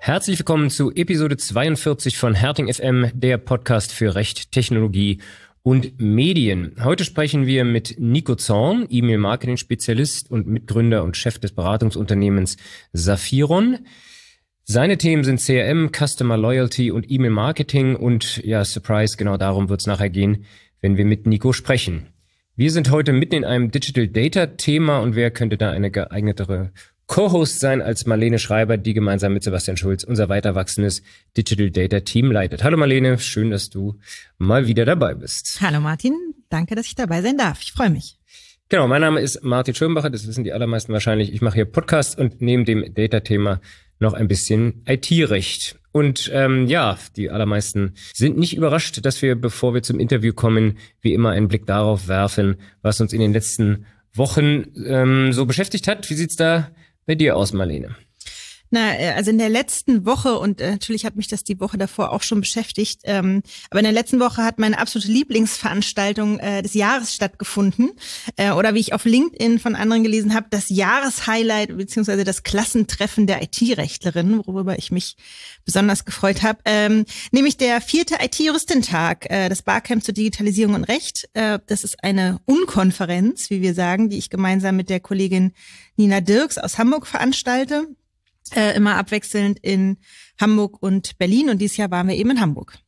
Herzlich willkommen zu Episode 42 von Herting FM, der Podcast für Recht, Technologie und Medien. Heute sprechen wir mit Nico Zorn, E-Mail-Marketing-Spezialist und Mitgründer und Chef des Beratungsunternehmens Saphiron. Seine Themen sind CRM, Customer Loyalty und E-Mail-Marketing und ja, Surprise, genau darum wird es nachher gehen, wenn wir mit Nico sprechen. Wir sind heute mitten in einem Digital Data Thema und wer könnte da eine geeignetere Co-Host sein als Marlene Schreiber, die gemeinsam mit Sebastian Schulz unser weiter wachsendes Digital Data Team leitet. Hallo Marlene, schön, dass du mal wieder dabei bist. Hallo Martin, danke, dass ich dabei sein darf. Ich freue mich. Genau, mein Name ist Martin Schirmbacher, das wissen die allermeisten wahrscheinlich. Ich mache hier Podcasts und neben dem Data-Thema noch ein bisschen IT-Recht. Und die allermeisten sind nicht überrascht, dass wir, bevor wir zum Interview kommen, wie immer einen Blick darauf werfen, was uns in den letzten Wochen so beschäftigt hat. Wie sieht's da bei dir aus, Marlene? Also in der letzten Woche, und natürlich hat mich das die Woche davor auch schon beschäftigt, aber in der letzten Woche hat meine absolute Lieblingsveranstaltung des Jahres stattgefunden. Oder wie ich auf LinkedIn von anderen gelesen habe, das Jahreshighlight bzw. das Klassentreffen der IT-Rechtlerin, worüber ich mich besonders gefreut habe. Nämlich der 4. IT-Juristentag, das Barcamp zur Digitalisierung und Recht. Das ist eine Unkonferenz, wie wir sagen, die ich gemeinsam mit der Kollegin Nina Dirks aus Hamburg veranstalte. Immer abwechselnd in Hamburg und Berlin und dieses Jahr waren wir eben in Hamburg.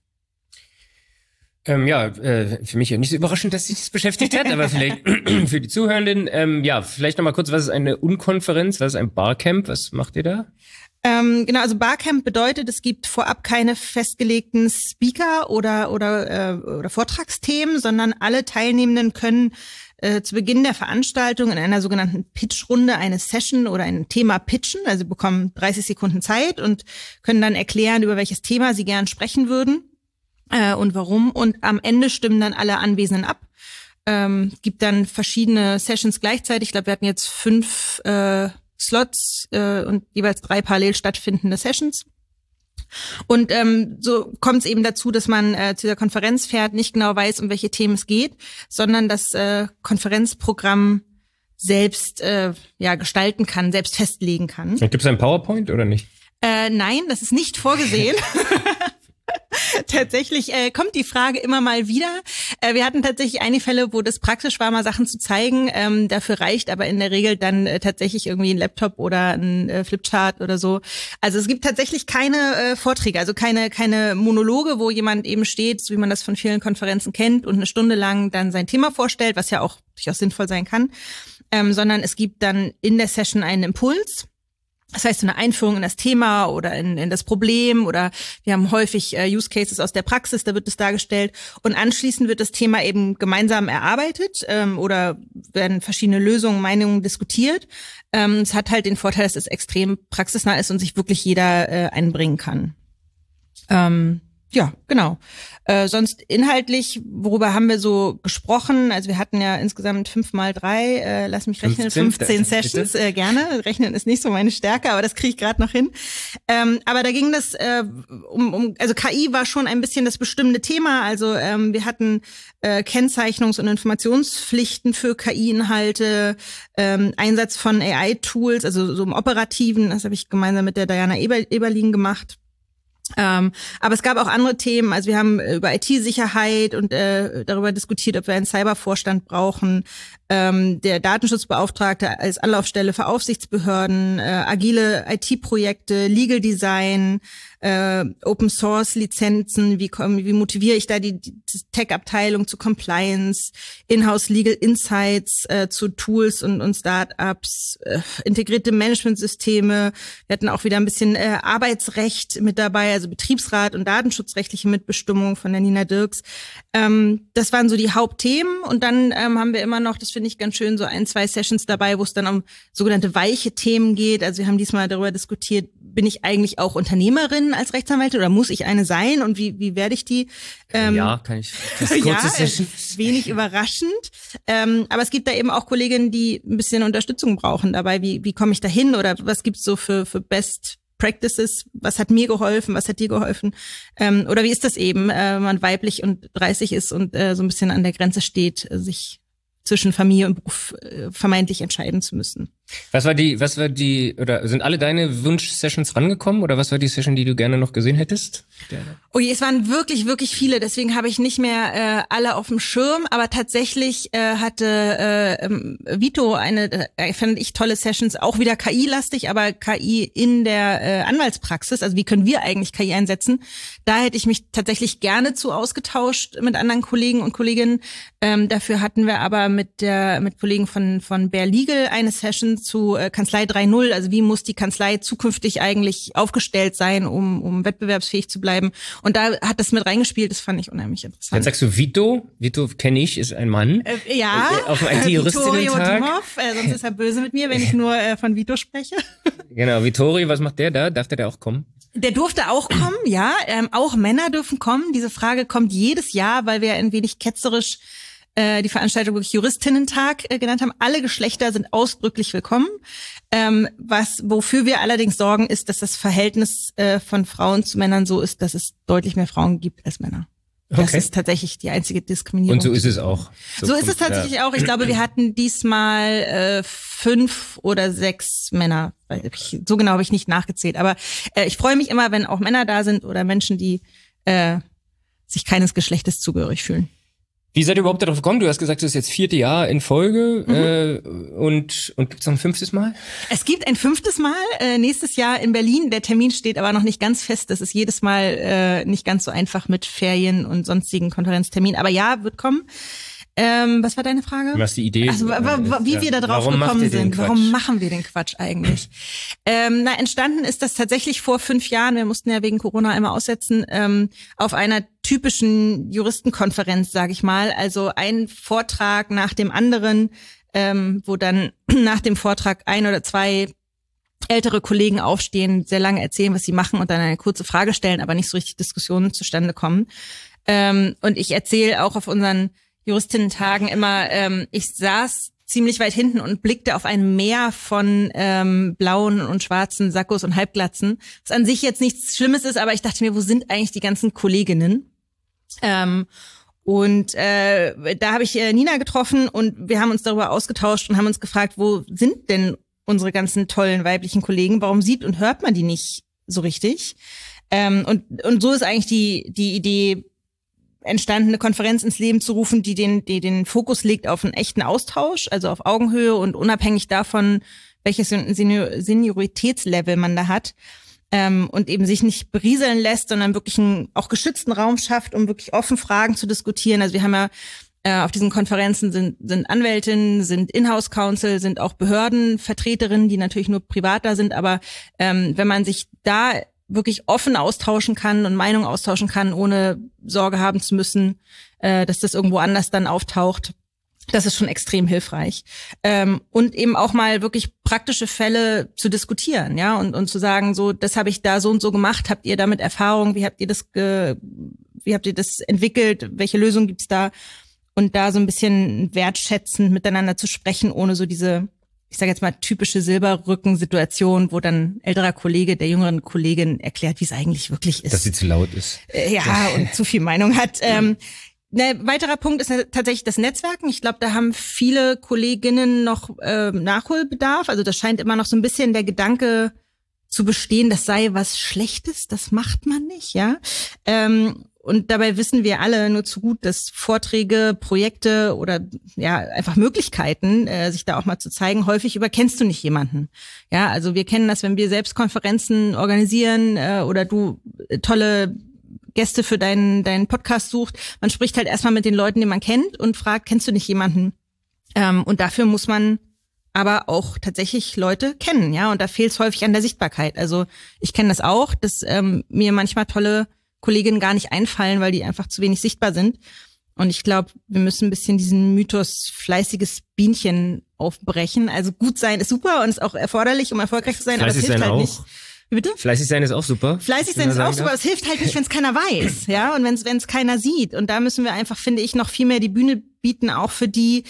Für mich ja nicht so überraschend, dass sich das beschäftigt hat, aber vielleicht für die Zuhörenden, vielleicht nochmal kurz, was ist eine Unkonferenz, was ist ein Barcamp, was macht ihr da? Also Barcamp bedeutet, es gibt vorab keine festgelegten Speaker oder Vortragsthemen, sondern alle Teilnehmenden können zu Beginn der Veranstaltung in einer sogenannten Pitchrunde eine Session oder ein Thema pitchen. Also bekommen 30 Sekunden Zeit und können dann erklären, über welches Thema sie gern sprechen würden und warum. Und am Ende stimmen dann alle Anwesenden ab. Gibt dann verschiedene Sessions gleichzeitig. Ich glaube, wir hatten jetzt 5 Slots und jeweils 3 parallel stattfindende Sessions. Und so kommt es eben dazu, dass man zu dieser Konferenz fährt, nicht genau weiß, um welche Themen es geht, sondern das Konferenzprogramm selbst gestalten kann, selbst festlegen kann. Gibt es ein PowerPoint oder nicht? Nein, das ist nicht vorgesehen. Tatsächlich kommt die Frage immer mal wieder. Wir hatten tatsächlich einige Fälle, wo das praktisch war, mal Sachen zu zeigen. Dafür reicht aber in der Regel dann tatsächlich irgendwie ein Laptop oder ein Flipchart oder so. Also es gibt tatsächlich keine Vorträge, also keine Monologe, wo jemand eben steht, so wie man das von vielen Konferenzen kennt und eine Stunde lang dann sein Thema vorstellt, was ja auch durchaus sinnvoll sein kann, sondern es gibt dann in der Session einen Impuls. Das heißt, so eine Einführung in das Thema oder in das Problem oder wir haben häufig Use Cases aus der Praxis, da wird es dargestellt und anschließend wird das Thema eben gemeinsam erarbeitet oder werden verschiedene Lösungen, Meinungen diskutiert. Es hat halt den Vorteil, dass es extrem praxisnah ist und sich wirklich jeder einbringen kann. Genau. Sonst inhaltlich, worüber haben wir so gesprochen? Also wir hatten ja insgesamt 5 mal 3, lass mich rechnen, 15 Sessions. Gerne, rechnen ist nicht so meine Stärke, aber das kriege ich gerade noch hin. Aber da ging das also KI war schon ein bisschen das bestimmende Thema. Also wir hatten Kennzeichnungs- und Informationspflichten für KI-Inhalte, Einsatz von AI-Tools, also so im Operativen, das habe ich gemeinsam mit der Diana Eberlin gemacht. Aber es gab auch andere Themen, also wir haben über IT-Sicherheit und darüber diskutiert, ob wir einen Cybervorstand brauchen, der Datenschutzbeauftragte als Anlaufstelle für Aufsichtsbehörden, agile IT-Projekte, Legal Design, Open-Source-Lizenzen, wie motiviere ich da die Tech-Abteilung zu Compliance, Inhouse Legal Insights zu Tools und Startups, integrierte Managementsysteme. Wir hatten auch wieder ein bisschen Arbeitsrecht mit dabei, also Betriebsrat und datenschutzrechtliche Mitbestimmung von der Nina Dirks. Das waren so die Hauptthemen und dann haben wir immer noch, das finde ich ganz schön, so 1-2 Sessions dabei, wo es dann um sogenannte weiche Themen geht. Also wir haben diesmal darüber diskutiert, bin ich eigentlich auch Unternehmerin als Rechtsanwältin oder muss ich eine sein und wie werde ich die? Ja, kann ich. Das ist kurze Session. Wenig überraschend. Aber es gibt da eben auch Kolleginnen, die ein bisschen Unterstützung brauchen dabei. Wie komme ich da hin oder was gibt's so für Best Practices? Was hat mir geholfen? Was hat dir geholfen? Oder wie ist das eben, wenn man weiblich und 30 ist und so ein bisschen an der Grenze steht, sich zwischen Familie und Beruf vermeintlich entscheiden zu müssen? Was war die, oder sind alle deine Wunsch-Sessions rangekommen oder was war die Session, die du gerne noch gesehen hättest? Oh je, es waren wirklich, wirklich viele, deswegen habe ich nicht mehr alle auf dem Schirm, aber tatsächlich hatte Vito fand ich tolle Sessions, auch wieder KI-lastig, aber KI in der Anwaltspraxis, also wie können wir eigentlich KI einsetzen? Da hätte ich mich tatsächlich gerne zu ausgetauscht mit anderen Kollegen und Kolleginnen. Dafür hatten wir aber mit Kollegen von Bear Legal eine Session zu Kanzlei 3.0, also wie muss die Kanzlei zukünftig eigentlich aufgestellt sein, um wettbewerbsfähig zu bleiben. Und da hat das mit reingespielt, das fand ich unheimlich interessant. Jetzt sagst du Vito kenne ich, ist ein Mann. Ja, auf dem IT-Juristinnen-Tag. Sonst ist er böse mit mir, wenn ich nur von Vito spreche. Genau, Vittorio, was macht der da? Darf der da auch kommen? Der durfte auch kommen, ja. Auch Männer dürfen kommen. Diese Frage kommt jedes Jahr, weil wir ein wenig ketzerisch die Veranstaltung wirklich Juristinnen-Tag genannt haben. Alle Geschlechter sind ausdrücklich willkommen. Wofür wir allerdings sorgen, ist, dass das Verhältnis von Frauen zu Männern so ist, dass es deutlich mehr Frauen gibt als Männer. Das Okay. ist tatsächlich die einzige Diskriminierung. Und so ist es auch. So ist es tatsächlich auch. Ich glaube, wir hatten diesmal 5 oder 6 Männer. So genau habe ich nicht nachgezählt. Aber ich freue mich immer, wenn auch Männer da sind oder Menschen, die sich keines Geschlechtes zugehörig fühlen. Wie seid ihr überhaupt darauf gekommen? Du hast gesagt, das ist jetzt 4. Jahr in Folge und gibt's noch ein 5. Mal? Es gibt ein 5. Mal nächstes Jahr in Berlin. Der Termin steht aber noch nicht ganz fest. Das ist jedes Mal nicht ganz so einfach mit Ferien und sonstigen Konferenzterminen. Aber ja, wird kommen. Was war deine Frage? Was die Idee? Also, wie wir da drauf gekommen sind. Warum machen wir den Quatsch eigentlich? Entstanden ist das tatsächlich vor 5 Jahren. Wir mussten ja wegen Corona einmal aussetzen, auf einer typischen Juristenkonferenz, sage ich mal. Also ein Vortrag nach dem anderen, wo dann nach dem Vortrag 1 oder 2 ältere Kollegen aufstehen, sehr lange erzählen, was sie machen und dann eine kurze Frage stellen, aber nicht so richtig Diskussionen zustande kommen. Und ich erzähle auch auf unseren Juristinnen-Tagen immer, ich saß ziemlich weit hinten und blickte auf ein Meer von blauen und schwarzen Sakkos und Halbglatzen, was an sich jetzt nichts Schlimmes ist, aber ich dachte mir, wo sind eigentlich die ganzen Kolleginnen? Da habe ich Nina getroffen und wir haben uns darüber ausgetauscht und haben uns gefragt, wo sind denn unsere ganzen tollen weiblichen Kollegen? Warum sieht und hört man die nicht so richtig? Und so ist eigentlich die Idee entstanden, eine Konferenz ins Leben zu rufen, die den Fokus legt auf einen echten Austausch, also auf Augenhöhe und unabhängig davon, welches Senioritätslevel man da hat, und eben sich nicht berieseln lässt, sondern wirklich einen auch geschützten Raum schafft, um wirklich offen Fragen zu diskutieren. Also wir haben ja auf diesen Konferenzen sind Anwältinnen, sind Inhouse-Counsel, sind auch Behördenvertreterinnen, die natürlich nur privat da sind, aber wenn man sich da wirklich offen austauschen kann und Meinungen austauschen kann, ohne Sorge haben zu müssen, dass das irgendwo anders dann auftaucht. Das ist schon extrem hilfreich. Und eben auch mal wirklich praktische Fälle zu diskutieren, ja, und zu sagen, so, das habe ich da so und so gemacht, habt ihr damit Erfahrung, wie habt ihr das entwickelt, welche Lösung gibt's da? Und da so ein bisschen wertschätzend miteinander zu sprechen, ohne so diese, ich sage jetzt mal, typische Silberrücken-Situation, wo dann älterer Kollege der jüngeren Kollegin erklärt, wie es eigentlich wirklich ist. Dass sie zu laut ist. Und zu viel Meinung hat. Ein weiterer Punkt ist tatsächlich das Netzwerken. Ich glaube, da haben viele Kolleginnen noch Nachholbedarf. Also das scheint immer noch so ein bisschen der Gedanke zu bestehen, das sei was Schlechtes, das macht man nicht, ja. Und dabei wissen wir alle nur zu gut, dass Vorträge, Projekte oder ja einfach Möglichkeiten, sich da auch mal zu zeigen, häufig überkennst du nicht jemanden. Ja, also wir kennen das, wenn wir selbst Konferenzen organisieren oder du tolle Gäste für deinen Podcast sucht. Man spricht halt erstmal mit den Leuten, die man kennt und fragt, kennst du nicht jemanden? Und dafür muss man aber auch tatsächlich Leute kennen, ja. Und da fehlt es häufig an der Sichtbarkeit. Also ich kenne das auch, dass mir manchmal tolle Kolleginnen gar nicht einfallen, weil die einfach zu wenig sichtbar sind. Und ich glaube, wir müssen ein bisschen diesen Mythos fleißiges Bienchen aufbrechen. Also gut sein ist super und ist auch erforderlich, um erfolgreich zu sein, aber es hilft halt nicht. Wie bitte? Fleißig sein ist auch super. Fleißig sein ist auch super, aber es hilft halt nicht, wenn es keiner weiß, ja, und wenn es keiner sieht. Und da müssen wir einfach, finde ich, noch viel mehr die Bühne bieten, auch für die,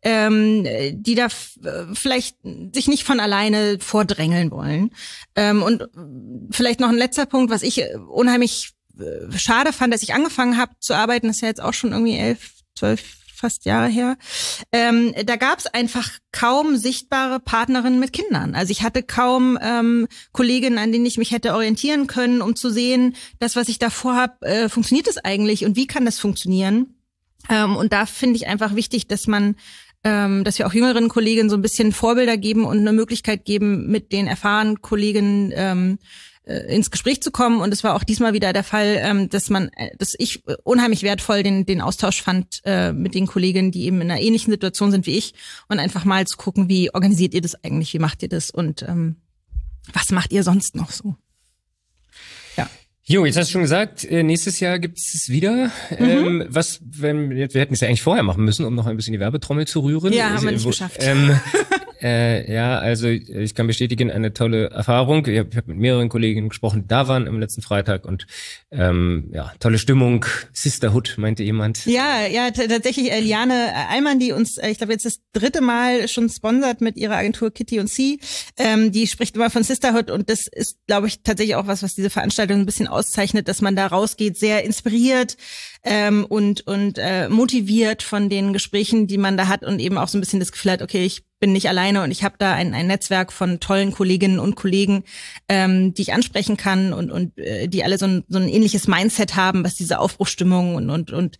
die da vielleicht sich nicht von alleine vordrängeln wollen. Und vielleicht noch ein letzter Punkt, was ich unheimlich schade fand, dass ich angefangen habe zu arbeiten, das ist ja jetzt auch schon irgendwie 11, 12, fast Jahre her. Da gab es einfach kaum sichtbare Partnerinnen mit Kindern. Also ich hatte kaum Kolleginnen, an denen ich mich hätte orientieren können, um zu sehen, das, was ich da vorhabe, funktioniert es eigentlich und wie kann das funktionieren? Und da finde ich einfach wichtig, dass wir auch jüngeren Kolleginnen so ein bisschen Vorbilder geben und eine Möglichkeit geben, mit den erfahrenen Kolleginnen ins Gespräch zu kommen. Und es war auch diesmal wieder der Fall, dass ich unheimlich wertvoll den Austausch fand mit den Kolleginnen, die eben in einer ähnlichen Situation sind wie ich, und einfach mal zu gucken, wie organisiert ihr das eigentlich, wie macht ihr das und was macht ihr sonst noch so? Ja. Jo, jetzt hast du schon gesagt, nächstes Jahr gibt es wieder. Wir hätten es ja eigentlich vorher machen müssen, um noch ein bisschen die Werbetrommel zu rühren. Ja, haben wir nicht geschafft. Ja, also ich kann bestätigen, eine tolle Erfahrung. Ich habe mit mehreren Kolleginnen gesprochen, da waren am letzten Freitag und tolle Stimmung, Sisterhood, meinte jemand. Ja, tatsächlich Liane Allmann, die uns, ich glaube jetzt das 3. Mal schon sponsert mit ihrer Agentur Kitty und Sie, die spricht immer von Sisterhood und das ist, glaube ich, tatsächlich auch was diese Veranstaltung ein bisschen auszeichnet, dass man da rausgeht, sehr inspiriert und motiviert von den Gesprächen, die man da hat und eben auch so ein bisschen das Gefühl hat, okay, ich bin nicht alleine und ich habe da ein Netzwerk von tollen Kolleginnen und Kollegen, die ich ansprechen kann und die alle so ein ähnliches Mindset haben, was diese Aufbruchsstimmung und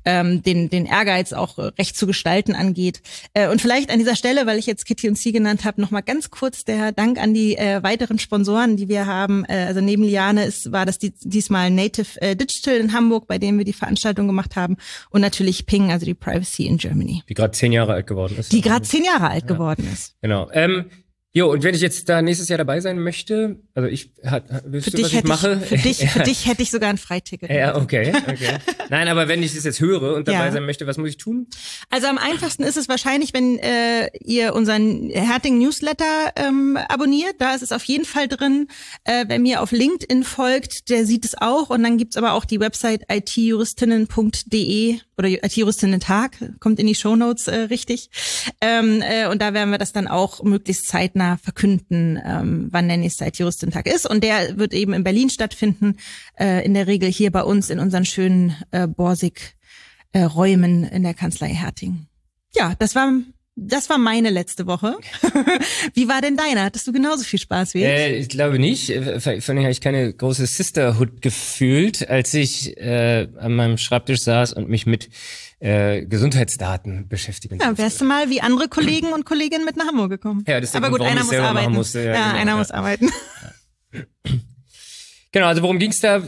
den Ehrgeiz auch recht zu gestalten angeht. Und vielleicht an dieser Stelle, weil ich jetzt Kitty und Sie genannt habe, nochmal ganz kurz der Dank an die weiteren Sponsoren, die wir haben. Also neben Liane war das diesmal Native Digital in Hamburg, bei dem wir die Veranstaltung gemacht haben, und natürlich Ping, also die Privacy in Germany. Die gerade 10 Jahre alt geworden ist. Geworden ist. Genau. Und wenn ich jetzt da nächstes Jahr dabei sein möchte, also willst du, was ich mache? Für dich hätte ich sogar ein Freiticket. Ja, okay. Nein, aber wenn ich das jetzt höre und dabei sein möchte, was muss ich tun? Also am einfachsten ist es wahrscheinlich, wenn ihr unseren Herting Newsletter abonniert. Da ist es auf jeden Fall drin. Wer mir auf LinkedIn folgt, der sieht es auch. Und dann gibt's aber auch die Website itjuristinnen.de oder IT-Juristinnen-Tag, kommt in die Shownotes richtig. Und da werden wir das dann auch möglichst zeitnah verkünden, wann der nächste IT-Juristinen-Tag ist. Und der wird eben in Berlin stattfinden, in der Regel hier bei uns in unseren schönen Borsig-Räumen in der Kanzlei Herting. Ja, das war meine letzte Woche. Wie war denn deine? Hattest du genauso viel Spaß wie ich? Ich glaube nicht. Vor allem habe ich keine große Sisterhood gefühlt, als ich an meinem Schreibtisch saß und mich mit Gesundheitsdaten beschäftigen. Ja, wärst du mal wie andere Kollegen und Kolleginnen mit nach Hamburg gekommen. Ja, das ist aber gut, einer muss arbeiten. Musste. Ja, genau, einer muss arbeiten. Genau, also worum ging's da?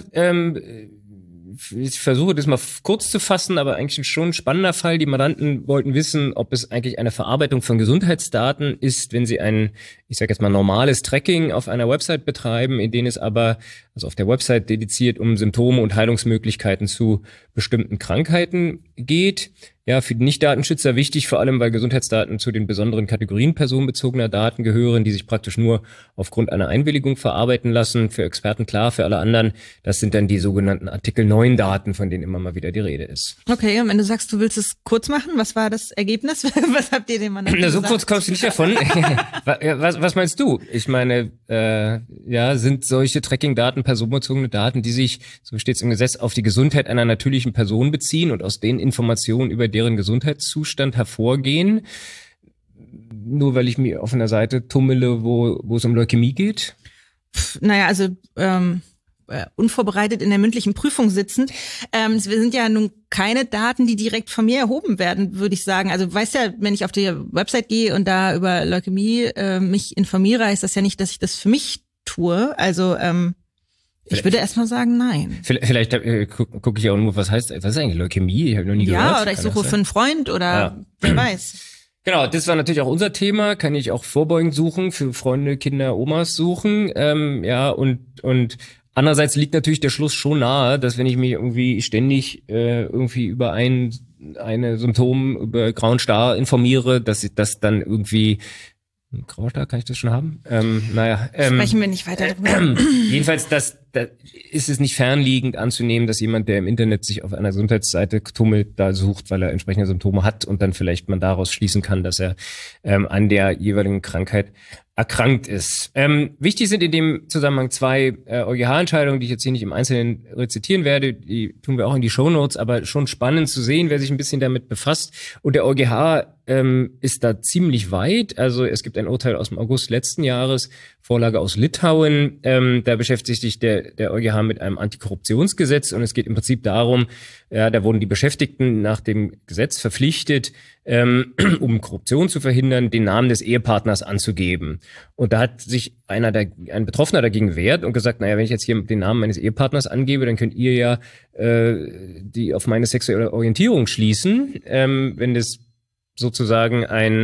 Ich versuche das mal kurz zu fassen, aber eigentlich schon ein spannender Fall. Die Mandanten wollten wissen, ob es eigentlich eine Verarbeitung von Gesundheitsdaten ist, wenn sie ein, ich sage jetzt mal, normales Tracking auf einer Website betreiben, in denen es aber, also auf der Website dediziert, um Symptome und Heilungsmöglichkeiten zu bestimmten Krankheiten geht. Ja, für die Nicht-Datenschützer wichtig, vor allem weil Gesundheitsdaten zu den besonderen Kategorien personenbezogener Daten gehören, die sich praktisch nur aufgrund einer Einwilligung verarbeiten lassen. Für Experten klar, für alle anderen, das sind dann die sogenannten Artikel 9 Daten, von denen immer mal wieder die Rede ist. Okay, und wenn du sagst, du willst es kurz machen, was war das Ergebnis? Was habt ihr dem Mann gesagt? So kurz kommst du nicht davon. Was meinst du? Ich meine, sind solche Tracking-Daten personenbezogene Daten, die sich, so steht es im Gesetz, auf die Gesundheit einer natürlichen Person beziehen und aus den Informationen über deren Gesundheitszustand hervorgehen, nur weil ich mir auf einer Seite tummele, wo es um Leukämie geht? Naja, also unvorbereitet in der mündlichen Prüfung sitzend. Wir sind ja nun keine Daten, die direkt von mir erhoben werden, würde ich sagen. Also weißt ja, wenn ich auf die Website gehe und da über Leukämie mich informiere, heißt das ja nicht, dass ich das für mich tue. Also ich würde erstmal sagen, nein. Vielleicht gucke ich auch nur, was ist eigentlich Leukämie? Ich habe noch nie gehört. Ja, oder ich suche für einen Freund oder wer weiß. Genau, das war natürlich auch unser Thema. Kann ich auch vorbeugend suchen, für Freunde, Kinder, Omas suchen. Und andererseits liegt natürlich der Schluss schon nahe, dass wenn ich mich irgendwie ständig irgendwie über ein Symptom, über grauen Star informiere, dass ich das dann irgendwie Graustar, kann ich das schon haben? Sprechen wir nicht weiter drüber. Jedenfalls, dass da ist es nicht fernliegend anzunehmen, dass jemand, der im Internet sich auf einer Gesundheitsseite tummelt, da sucht, weil er entsprechende Symptome hat und dann vielleicht man daraus schließen kann, dass er an der jeweiligen Krankheit erkrankt ist. Wichtig sind in dem Zusammenhang 2 EuGH-Entscheidungen, die ich jetzt hier nicht im Einzelnen rezitieren werde. Die tun wir auch in die Shownotes, aber schon spannend zu sehen, wer sich ein bisschen damit befasst. Und der EuGH ist da ziemlich weit. Also es gibt ein Urteil aus dem August letzten Jahres, Vorlage aus Litauen. Da beschäftigt sich der EuGH mit einem Antikorruptionsgesetz und es geht im Prinzip darum, da wurden die Beschäftigten nach dem Gesetz verpflichtet, um Korruption zu verhindern, den Namen des Ehepartners anzugeben. Und da hat sich ein Betroffener dagegen wehrt und gesagt, naja, wenn ich jetzt hier den Namen meines Ehepartners angebe, dann könnt ihr ja die auf meine sexuelle Orientierung schließen, wenn das sozusagen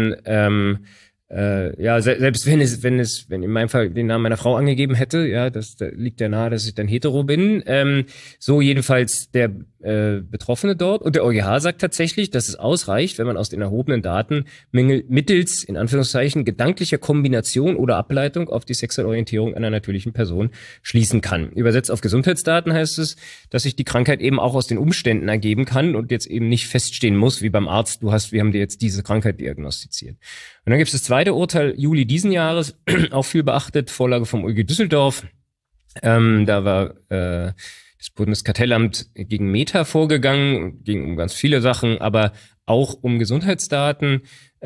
selbst wenn in meinem Fall den Namen meiner Frau angegeben hätte, ja, da liegt ja nahe, dass ich dann hetero bin. So jedenfalls der Betroffene dort. Und der EuGH sagt tatsächlich, dass es ausreicht, wenn man aus den erhobenen Daten mittels, in Anführungszeichen, gedanklicher Kombination oder Ableitung auf die sexuelle Orientierung einer natürlichen Person schließen kann. Übersetzt auf Gesundheitsdaten heißt es, dass sich die Krankheit eben auch aus den Umständen ergeben kann und jetzt eben nicht feststehen muss, wie beim Arzt, wir haben dir jetzt diese Krankheit diagnostiziert. Und dann gibt es das zweite Urteil, Juli diesen Jahres, auch viel beachtet, Vorlage vom OLG Düsseldorf. Da war das Bundeskartellamt gegen Meta vorgegangen, ging um ganz viele Sachen, aber auch um Gesundheitsdaten.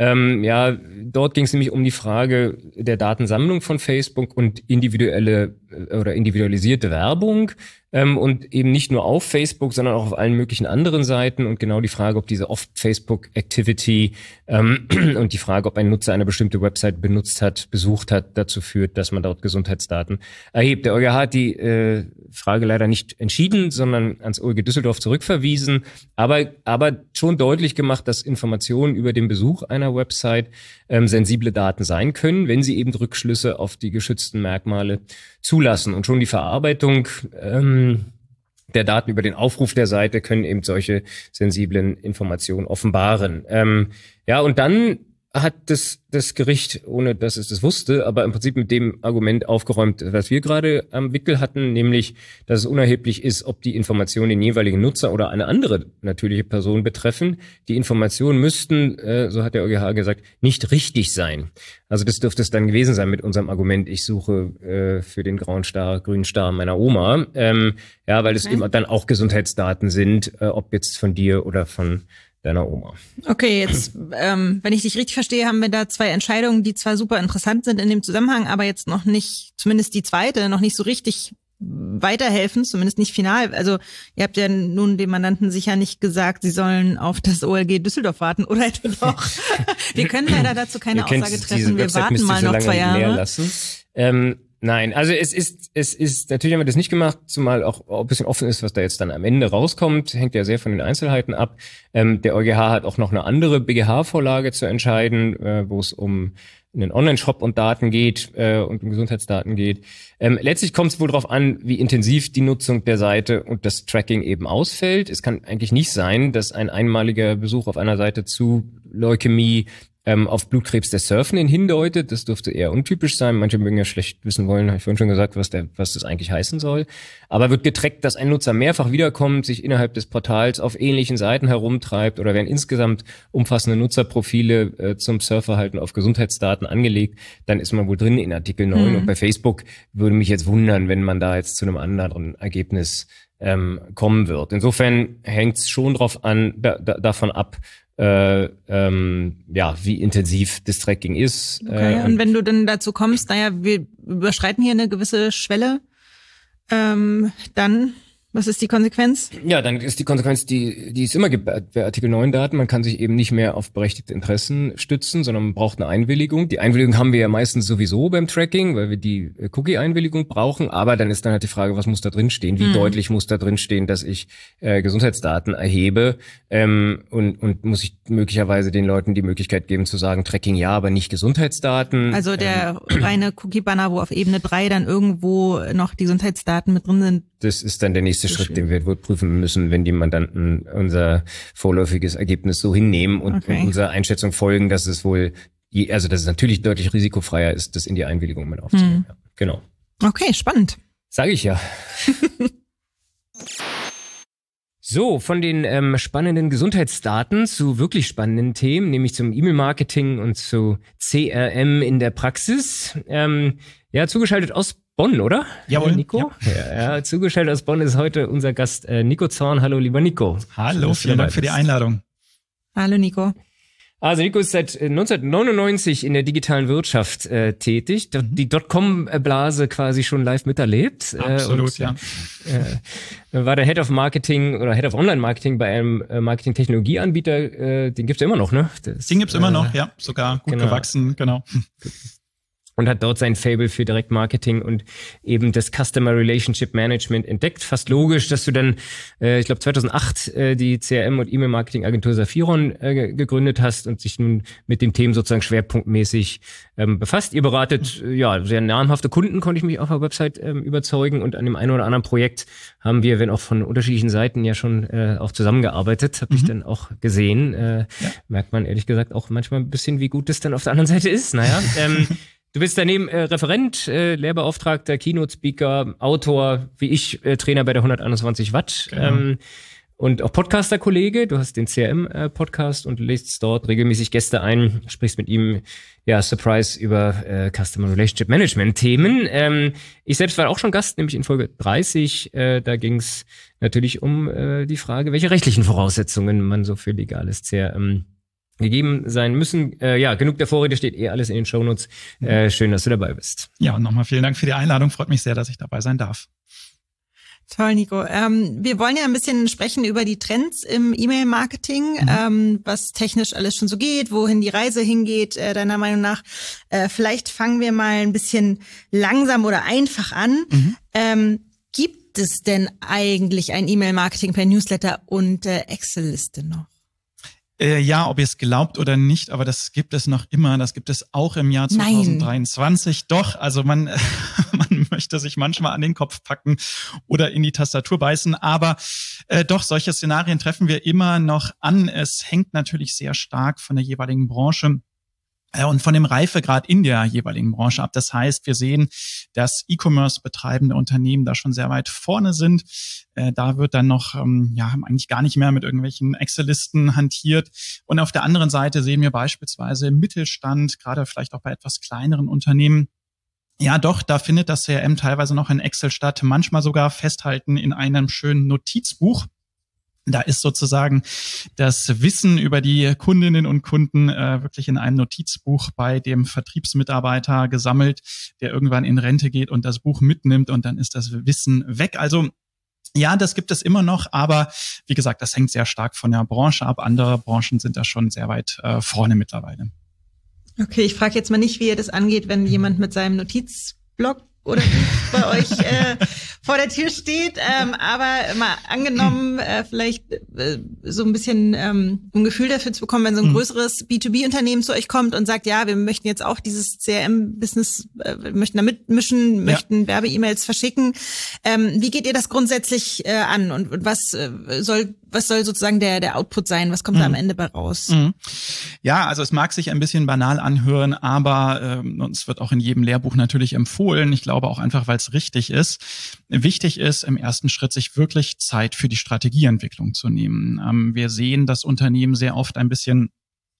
Dort ging es nämlich um die Frage der Datensammlung von Facebook und individuelle oder individualisierte Werbung und eben nicht nur auf Facebook, sondern auch auf allen möglichen anderen Seiten und genau die Frage, ob diese Off-Facebook-Activity und die Frage, ob ein Nutzer eine bestimmte Website besucht hat, dazu führt, dass man dort Gesundheitsdaten erhebt. Der EuGH hat die Frage leider nicht entschieden, sondern ans OLG Düsseldorf zurückverwiesen, aber schon deutlich gemacht, dass Informationen über den Besuch einer Website sensible Daten sein können, wenn sie eben Rückschlüsse auf die geschützten Merkmale zulassen. Und schon die Verarbeitung der Daten über den Aufruf der Seite können eben solche sensiblen Informationen offenbaren. Und dann hat das Gericht, ohne dass es das wusste, aber im Prinzip mit dem Argument aufgeräumt, was wir gerade am Wickel hatten, nämlich, dass es unerheblich ist, ob die Informationen den jeweiligen Nutzer oder eine andere natürliche Person betreffen. Die Informationen müssten, so hat der EuGH gesagt, nicht richtig sein. Also das dürfte es dann gewesen sein mit unserem Argument, ich suche für den grünen Star meiner Oma, weil es eben dann auch Gesundheitsdaten sind, ob jetzt von dir oder von deiner Oma. Okay, jetzt, wenn ich dich richtig verstehe, haben wir da 2 Entscheidungen, die zwar super interessant sind in dem Zusammenhang, aber jetzt noch nicht, zumindest die zweite, noch nicht so richtig weiterhelfen, zumindest nicht final. Also ihr habt ja nun dem Mandanten sicher nicht gesagt, sie sollen auf das OLG Düsseldorf warten, oder etwa doch? Wir können leider dazu keine Aussage treffen. Wir warten mal noch 2 Jahre. Nein, also es ist, natürlich haben wir das nicht gemacht, zumal auch ein bisschen offen ist, was da jetzt dann am Ende rauskommt, hängt ja sehr von den Einzelheiten ab. Der EuGH hat auch noch eine andere BGH-Vorlage zu entscheiden, wo es um einen Online-Shop und Daten geht und um Gesundheitsdaten geht. Letztlich kommt es wohl darauf an, wie intensiv die Nutzung der Seite und das Tracking eben ausfällt. Es kann eigentlich nicht sein, dass ein einmaliger Besuch auf einer Seite zu Leukämie auf Blutkrebs des Surfenden hindeutet. Das dürfte eher untypisch sein. Manche mögen ja schlecht wissen wollen, habe ich vorhin schon gesagt, was das eigentlich heißen soll. Aber wird getrackt, dass ein Nutzer mehrfach wiederkommt, sich innerhalb des Portals auf ähnlichen Seiten herumtreibt oder werden insgesamt umfassende Nutzerprofile zum Surfverhalten auf Gesundheitsdaten angelegt, dann ist man wohl drin in Artikel 9. Und bei Facebook würde mich jetzt wundern, wenn man da jetzt zu einem anderen Ergebnis kommen wird. Insofern hängt es schon davon ab, wie intensiv das Tracking ist. Okay, und wenn du dann dazu kommst, wir überschreiten hier eine gewisse Schwelle, dann, was ist die Konsequenz? Ja, dann ist die Konsequenz, die es immer gibt bei Artikel 9 Daten. Man kann sich eben nicht mehr auf berechtigte Interessen stützen, sondern man braucht eine Einwilligung. Die Einwilligung haben wir ja meistens sowieso beim Tracking, weil wir die Cookie-Einwilligung brauchen. Aber dann ist dann halt die Frage, was muss da drin stehen? Wie deutlich muss da drin stehen, dass ich Gesundheitsdaten erhebe? Und muss ich möglicherweise den Leuten die Möglichkeit geben zu sagen, Tracking ja, aber nicht Gesundheitsdaten? Also der reine Cookie-Banner, wo auf Ebene 3 dann irgendwo noch die Gesundheitsdaten mit drin sind. Das ist dann der nächste Schritt, den wir wohl prüfen müssen, wenn die Mandanten unser vorläufiges Ergebnis so hinnehmen und unserer Einschätzung folgen, dass es wohl, dass es natürlich deutlich risikofreier ist, das in die Einwilligung mit aufzunehmen. Ja, genau. Okay, spannend. Sag ich ja. So, von den spannenden Gesundheitsdaten zu wirklich spannenden Themen, nämlich zum E-Mail-Marketing und zu CRM in der Praxis. Zugeschaltet aus Bonn, oder? Jawohl. Nico? Ja, zugeschaltet aus Bonn ist heute unser Gast Nico Zorn. Hallo, lieber Nico. Hallo, vielen Dank für die Einladung. Hallo, Nico. Also Nico ist seit 1999 in der digitalen Wirtschaft tätig, die Dotcom-Blase quasi schon live miterlebt. Absolut, War der Head of Marketing oder Head of Online-Marketing bei einem Marketing-Technologieanbieter, den gibt's ja immer noch, ne? Den gibt's immer noch, ja, sogar gut gewachsen, genau. Und hat dort sein Faible für Direktmarketing und eben das Customer Relationship Management entdeckt. Fast logisch, dass du dann, ich glaube 2008 die CRM- und E-Mail-Marketing-Agentur Saphiron gegründet hast und sich nun mit den Themen sozusagen schwerpunktmäßig befasst. Ihr beratet sehr namhafte Kunden, konnte ich mich auf der Website überzeugen, und an dem einen oder anderen Projekt haben wir, wenn auch von unterschiedlichen Seiten, ja schon auch zusammengearbeitet, habe ich dann auch gesehen. Merkt man ehrlich gesagt auch manchmal ein bisschen, wie gut das dann auf der anderen Seite ist. Naja, du bist daneben Referent, Lehrbeauftragter, Keynote-Speaker, Autor, wie ich, Trainer bei der 121 Watt. Genau. Und auch Podcaster-Kollege. Du hast den CRM-Podcast und lädst dort regelmäßig Gäste ein, sprichst mit ihm, Surprise, über Customer Relationship Management-Themen. Ich selbst war auch schon Gast, nämlich in Folge 30. Da ging es natürlich um die Frage, welche rechtlichen Voraussetzungen man so für legales CRM gegeben sein müssen. Genug der Vorrede, steht alles in den Shownotes. Schön, dass du dabei bist. Ja, und nochmal vielen Dank für die Einladung. Freut mich sehr, dass ich dabei sein darf. Toll, Nico. Wir wollen ja ein bisschen sprechen über die Trends im E-Mail-Marketing, was technisch alles schon so geht, wohin die Reise hingeht, deiner Meinung nach. Vielleicht fangen wir mal ein bisschen langsam oder einfach an. Gibt es denn eigentlich ein E-Mail-Marketing per Newsletter und Excel-Liste noch? Ja, ob ihr es glaubt oder nicht, aber das gibt es noch immer. Das gibt es auch im Jahr 2023. Nein. Doch, also man möchte sich manchmal an den Kopf packen oder in die Tastatur beißen. Aber doch, solche Szenarien treffen wir immer noch an. Es hängt natürlich sehr stark von der jeweiligen Branche und von dem Reifegrad in der jeweiligen Branche ab. Das heißt, wir sehen, dass E-Commerce betreibende Unternehmen da schon sehr weit vorne sind. Da wird dann noch eigentlich gar nicht mehr mit irgendwelchen Excel-Listen hantiert. Und auf der anderen Seite sehen wir beispielsweise im Mittelstand, gerade vielleicht auch bei etwas kleineren Unternehmen, ja doch, da findet das CRM teilweise noch in Excel statt, manchmal sogar festhalten in einem schönen Notizbuch. Da ist sozusagen das Wissen über die Kundinnen und Kunden wirklich in einem Notizbuch bei dem Vertriebsmitarbeiter gesammelt, der irgendwann in Rente geht und das Buch mitnimmt, und dann ist das Wissen weg. Also ja, das gibt es immer noch, aber wie gesagt, das hängt sehr stark von der Branche ab. Andere Branchen sind da schon sehr weit vorne mittlerweile. Okay, ich frage jetzt mal nicht, wie ihr das angeht, wenn jemand mit seinem Notizblock oder bei euch vor der Tür steht, aber mal angenommen, vielleicht so ein bisschen ein Gefühl dafür zu bekommen, wenn so ein größeres B2B-Unternehmen zu euch kommt und sagt, ja, wir möchten jetzt auch dieses CRM-Business, möchten da mitmischen, möchten Werbe-E-Mails verschicken. Wie geht ihr das grundsätzlich an, und was soll sozusagen der Output sein? Was kommt da am Ende bei raus? Ja, also es mag sich ein bisschen banal anhören, aber es wird auch in jedem Lehrbuch natürlich empfohlen. Ich glaube auch einfach, weil es richtig ist. Wichtig ist, im ersten Schritt sich wirklich Zeit für die Strategieentwicklung zu nehmen. Wir sehen, dass Unternehmen sehr oft ein bisschen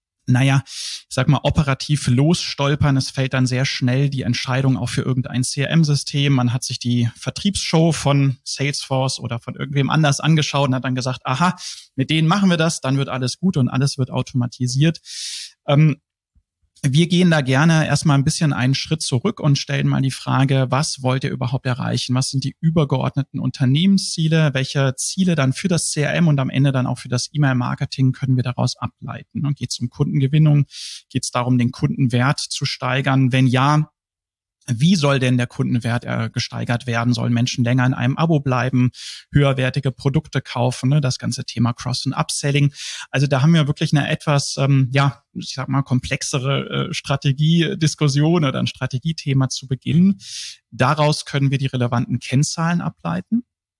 operativ losstolpern. Es fällt dann sehr schnell die Entscheidung auch für irgendein CRM-System. Man hat sich die Vertriebsshow von Salesforce oder von irgendwem anders angeschaut und hat dann gesagt, aha, mit denen machen wir das, dann wird alles gut und alles wird automatisiert. Wir gehen da gerne erstmal ein bisschen einen Schritt zurück und stellen mal die Frage, was wollt ihr überhaupt erreichen? Was sind die übergeordneten Unternehmensziele? Welche Ziele dann für das CRM und am Ende dann auch für das E-Mail-Marketing können wir daraus ableiten? Geht es um Kundengewinnung? Geht es darum, den Kundenwert zu steigern? Wenn ja, wie soll denn der Kundenwert gesteigert werden? Sollen Menschen länger in einem Abo bleiben, höherwertige Produkte kaufen, das ganze Thema Cross- und Upselling? Also da haben wir wirklich eine etwas, komplexere Strategiediskussion oder ein Strategiethema zu Beginn. Daraus können wir die relevanten Kennzahlen ableiten.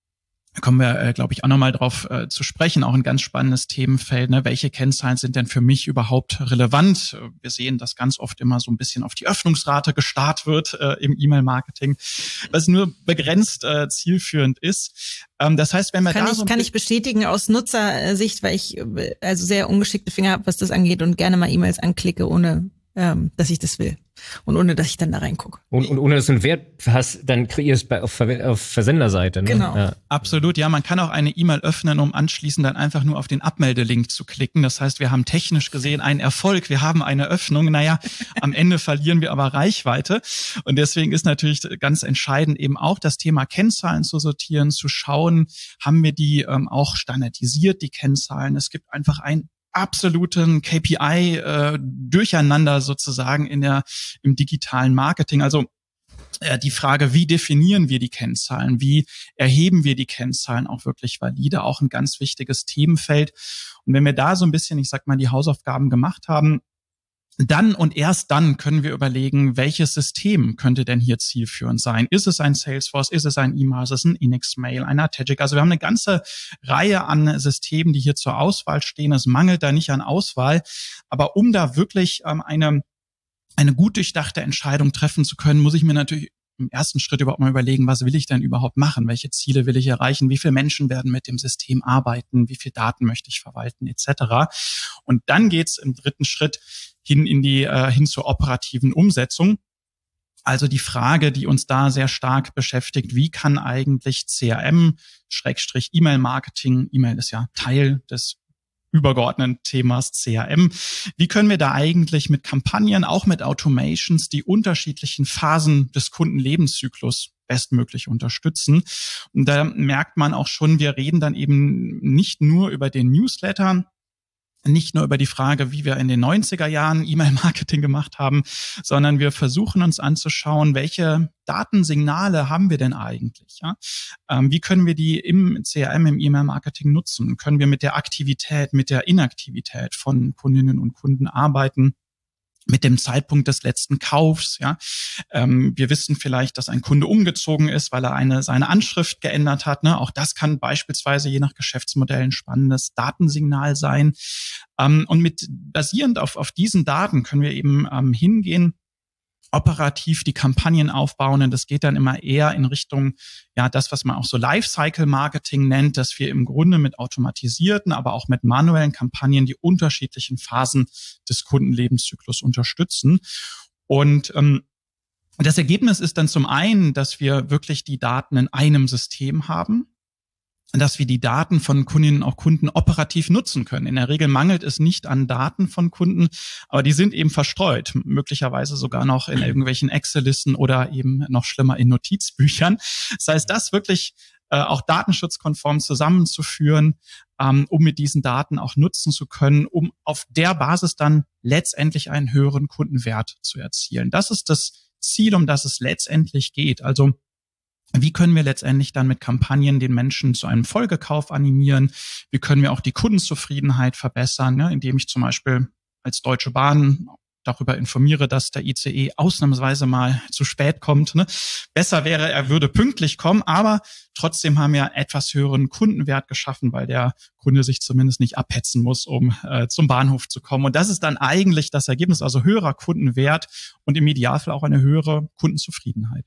Da kommen wir, glaube ich, auch nochmal drauf zu sprechen. Auch ein ganz spannendes Themenfeld. Ne? Welche Kennzahlen sind denn für mich überhaupt relevant? Wir sehen, dass ganz oft immer so ein bisschen auf die Öffnungsrate gestarrt wird im E-Mail-Marketing, was nur begrenzt zielführend ist. Das heißt, wenn wir kann ich bestätigen aus Nutzersicht, weil ich also sehr ungeschickte Finger habe, was das angeht und gerne mal E-Mails anklicke, ohne dass ich das will. Und ohne, dass ich dann da reingucke. Und ohne, dass du einen Wert hast, dann kreierst du es auf Versenderseite. Ne? Genau. Ja. Absolut, ja. Man kann auch eine E-Mail öffnen, um anschließend dann einfach nur auf den Abmeldelink zu klicken. Das heißt, wir haben technisch gesehen einen Erfolg. Wir haben eine Öffnung. Naja, am Ende verlieren wir aber Reichweite. Und deswegen ist natürlich ganz entscheidend eben auch das Thema Kennzahlen zu sortieren, zu schauen, haben wir die auch standardisiert, die Kennzahlen. Es gibt einfach ein absoluten KPI durcheinander sozusagen im digitalen Marketing. Also die Frage, wie definieren wir die Kennzahlen? Wie erheben wir die Kennzahlen auch wirklich valide? Auch ein ganz wichtiges Themenfeld. Und wenn wir da so ein bisschen, ich sag mal, die Hausaufgaben gemacht haben, dann und erst dann können wir überlegen, welches System könnte denn hier zielführend sein? Ist es ein Salesforce? Ist es ein Emails? Ist es ein Inixmail? Ein Artegic? Also wir haben eine ganze Reihe an Systemen, die hier zur Auswahl stehen. Es mangelt da nicht an Auswahl. Aber um da wirklich eine gut durchdachte Entscheidung treffen zu können, muss ich mir natürlich im ersten Schritt überhaupt mal überlegen, was will ich denn überhaupt machen? Welche Ziele will ich erreichen? Wie viele Menschen werden mit dem System arbeiten? Wie viele Daten möchte ich verwalten? Etc. Und dann geht's im dritten Schritt hin zur operativen Umsetzung. Also die Frage, die uns da sehr stark beschäftigt, wie kann eigentlich CRM/E-Mail-Marketing, E-Mail ist ja Teil des übergeordneten Themas CRM. Wie können wir da eigentlich mit Kampagnen, auch mit Automations, die unterschiedlichen Phasen des Kundenlebenszyklus bestmöglich unterstützen? Und da merkt man auch schon, wir reden dann eben nicht nur über den Newsletter, nicht nur über die Frage, wie wir in den 90er Jahren E-Mail-Marketing gemacht haben, sondern wir versuchen uns anzuschauen, welche Datensignale haben wir denn eigentlich? Ja? Wie können wir die im CRM, im E-Mail-Marketing nutzen? Können wir mit der Aktivität, mit der Inaktivität von Kundinnen und Kunden arbeiten? Mit dem Zeitpunkt des letzten Kaufs, ja. Wir wissen vielleicht, dass ein Kunde umgezogen ist, weil er seine Anschrift geändert hat. Ne? Auch das kann beispielsweise je nach Geschäftsmodell ein spannendes Datensignal sein. Und basierend auf diesen Daten können wir eben hingehen, operativ die Kampagnen aufbauen. Und das geht dann immer eher in Richtung, ja, das, was man auch so Lifecycle-Marketing nennt, dass wir im Grunde mit automatisierten, aber auch mit manuellen Kampagnen die unterschiedlichen Phasen des Kundenlebenszyklus unterstützen. Und das Ergebnis ist dann zum einen, dass wir wirklich die Daten in einem System haben, dass wir die Daten von Kundinnen und Kunden operativ nutzen können. In der Regel mangelt es nicht an Daten von Kunden, aber die sind eben verstreut, möglicherweise sogar noch in irgendwelchen Excel-Listen oder eben noch schlimmer in Notizbüchern. Das heißt, das wirklich auch datenschutzkonform zusammenzuführen, um mit diesen Daten auch nutzen zu können, um auf der Basis dann letztendlich einen höheren Kundenwert zu erzielen. Das ist das Ziel, um das es letztendlich geht. Also wie können wir letztendlich dann mit Kampagnen den Menschen zu einem Folgekauf animieren? Wie können wir auch die Kundenzufriedenheit verbessern, ne? Indem ich zum Beispiel als Deutsche Bahn darüber informiere, dass der ICE ausnahmsweise mal zu spät kommt. Ne? Besser wäre, er würde pünktlich kommen, aber trotzdem haben wir etwas höheren Kundenwert geschaffen, weil der Kunde sich zumindest nicht abhetzen muss, um zum Bahnhof zu kommen. Und das ist dann eigentlich das Ergebnis, also höherer Kundenwert und im Idealfall auch eine höhere Kundenzufriedenheit.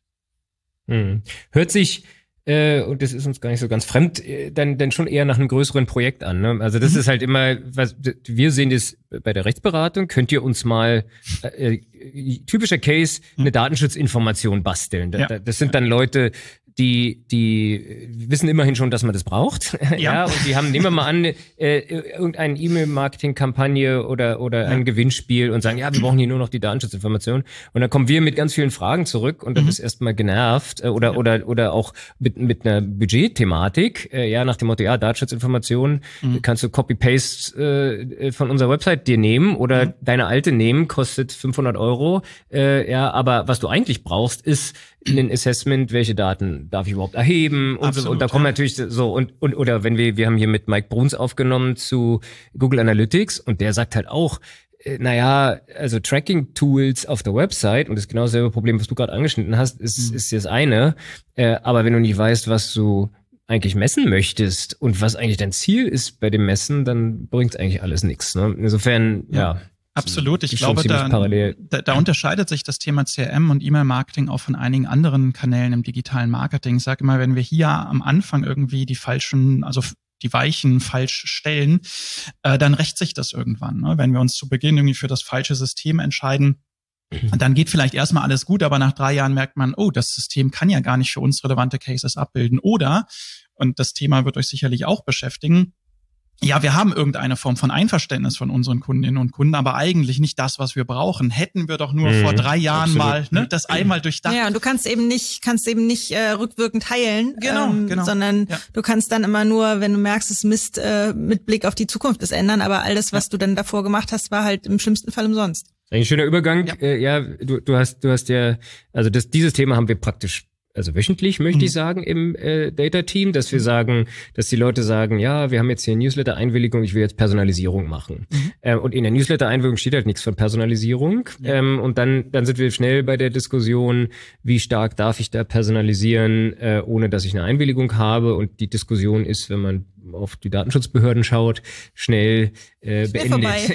Hört sich, und das ist uns gar nicht so ganz fremd, dann schon eher nach einem größeren Projekt an. Ne? Also das ist halt immer, was wir sehen das bei der Rechtsberatung, könnt ihr uns mal, typischer Case, eine Datenschutzinformation basteln. Das sind dann Leute, die wissen immerhin schon, dass man das braucht. Ja, und die haben, nehmen wir mal an, irgendeine E-Mail-Marketing-Kampagne oder ein Gewinnspiel und sagen, ja, wir brauchen hier nur noch die Datenschutzinformation. Und dann kommen wir mit ganz vielen Fragen zurück und dann ist erstmal genervt oder auch mit einer Budgetthematik, ja, nach dem Motto, ja, Datenschutzinformationen kannst du Copy-Paste von unserer Website dir nehmen oder deine alte nehmen, kostet 500 €. Ja, aber was du eigentlich brauchst, ist ein Assessment, welche Daten darf ich überhaupt erheben und Absolut, so. Und da kommen natürlich so oder wenn wir haben hier mit Mike Bruns aufgenommen zu Google Analytics und der sagt halt auch, naja, also Tracking-Tools auf der Website, und das ist genau dasselbe Problem, was du gerade angeschnitten hast, ist das eine, aber wenn du nicht weißt, was du eigentlich messen möchtest und was eigentlich dein Ziel ist bei dem Messen, dann bringt eigentlich alles nichts. Ne? Insofern, ja. Absolut. Ich glaube, da unterscheidet sich das Thema CRM und E-Mail-Marketing auch von einigen anderen Kanälen im digitalen Marketing. Ich sage immer, wenn wir hier am Anfang irgendwie die Weichen falsch stellen, dann rächt sich das irgendwann. Ne? Wenn wir uns zu Beginn irgendwie für das falsche System entscheiden, dann geht vielleicht erstmal alles gut, aber nach 3 Jahren merkt man, oh, das System kann ja gar nicht für uns relevante Cases abbilden. Oder, und das Thema wird euch sicherlich auch beschäftigen, ja, wir haben irgendeine Form von Einverständnis von unseren Kundinnen und Kunden, aber eigentlich nicht das, was wir brauchen. Hätten wir doch nur vor 3 Jahren mal das einmal durchdacht. Ja, und du kannst eben nicht rückwirkend heilen, genau. Sondern du kannst dann immer nur, wenn du merkst, es misst, mit Blick auf die Zukunft es ändern. Aber all das, was du dann davor gemacht hast, war halt im schlimmsten Fall umsonst. Ein schöner Übergang. Du hast ja, also dieses Thema haben wir praktisch, also wöchentlich, möchte ich sagen, im Data-Team, dass wir sagen, dass die Leute sagen, ja, wir haben jetzt hier Newsletter-Einwilligung, ich will jetzt Personalisierung machen. Und in der Newsletter-Einwilligung steht halt nichts von Personalisierung. Und dann sind wir schnell bei der Diskussion, wie stark darf ich da personalisieren, ohne dass ich eine Einwilligung habe. Und die Diskussion ist, wenn man auf die Datenschutzbehörden schaut, schnell beendet.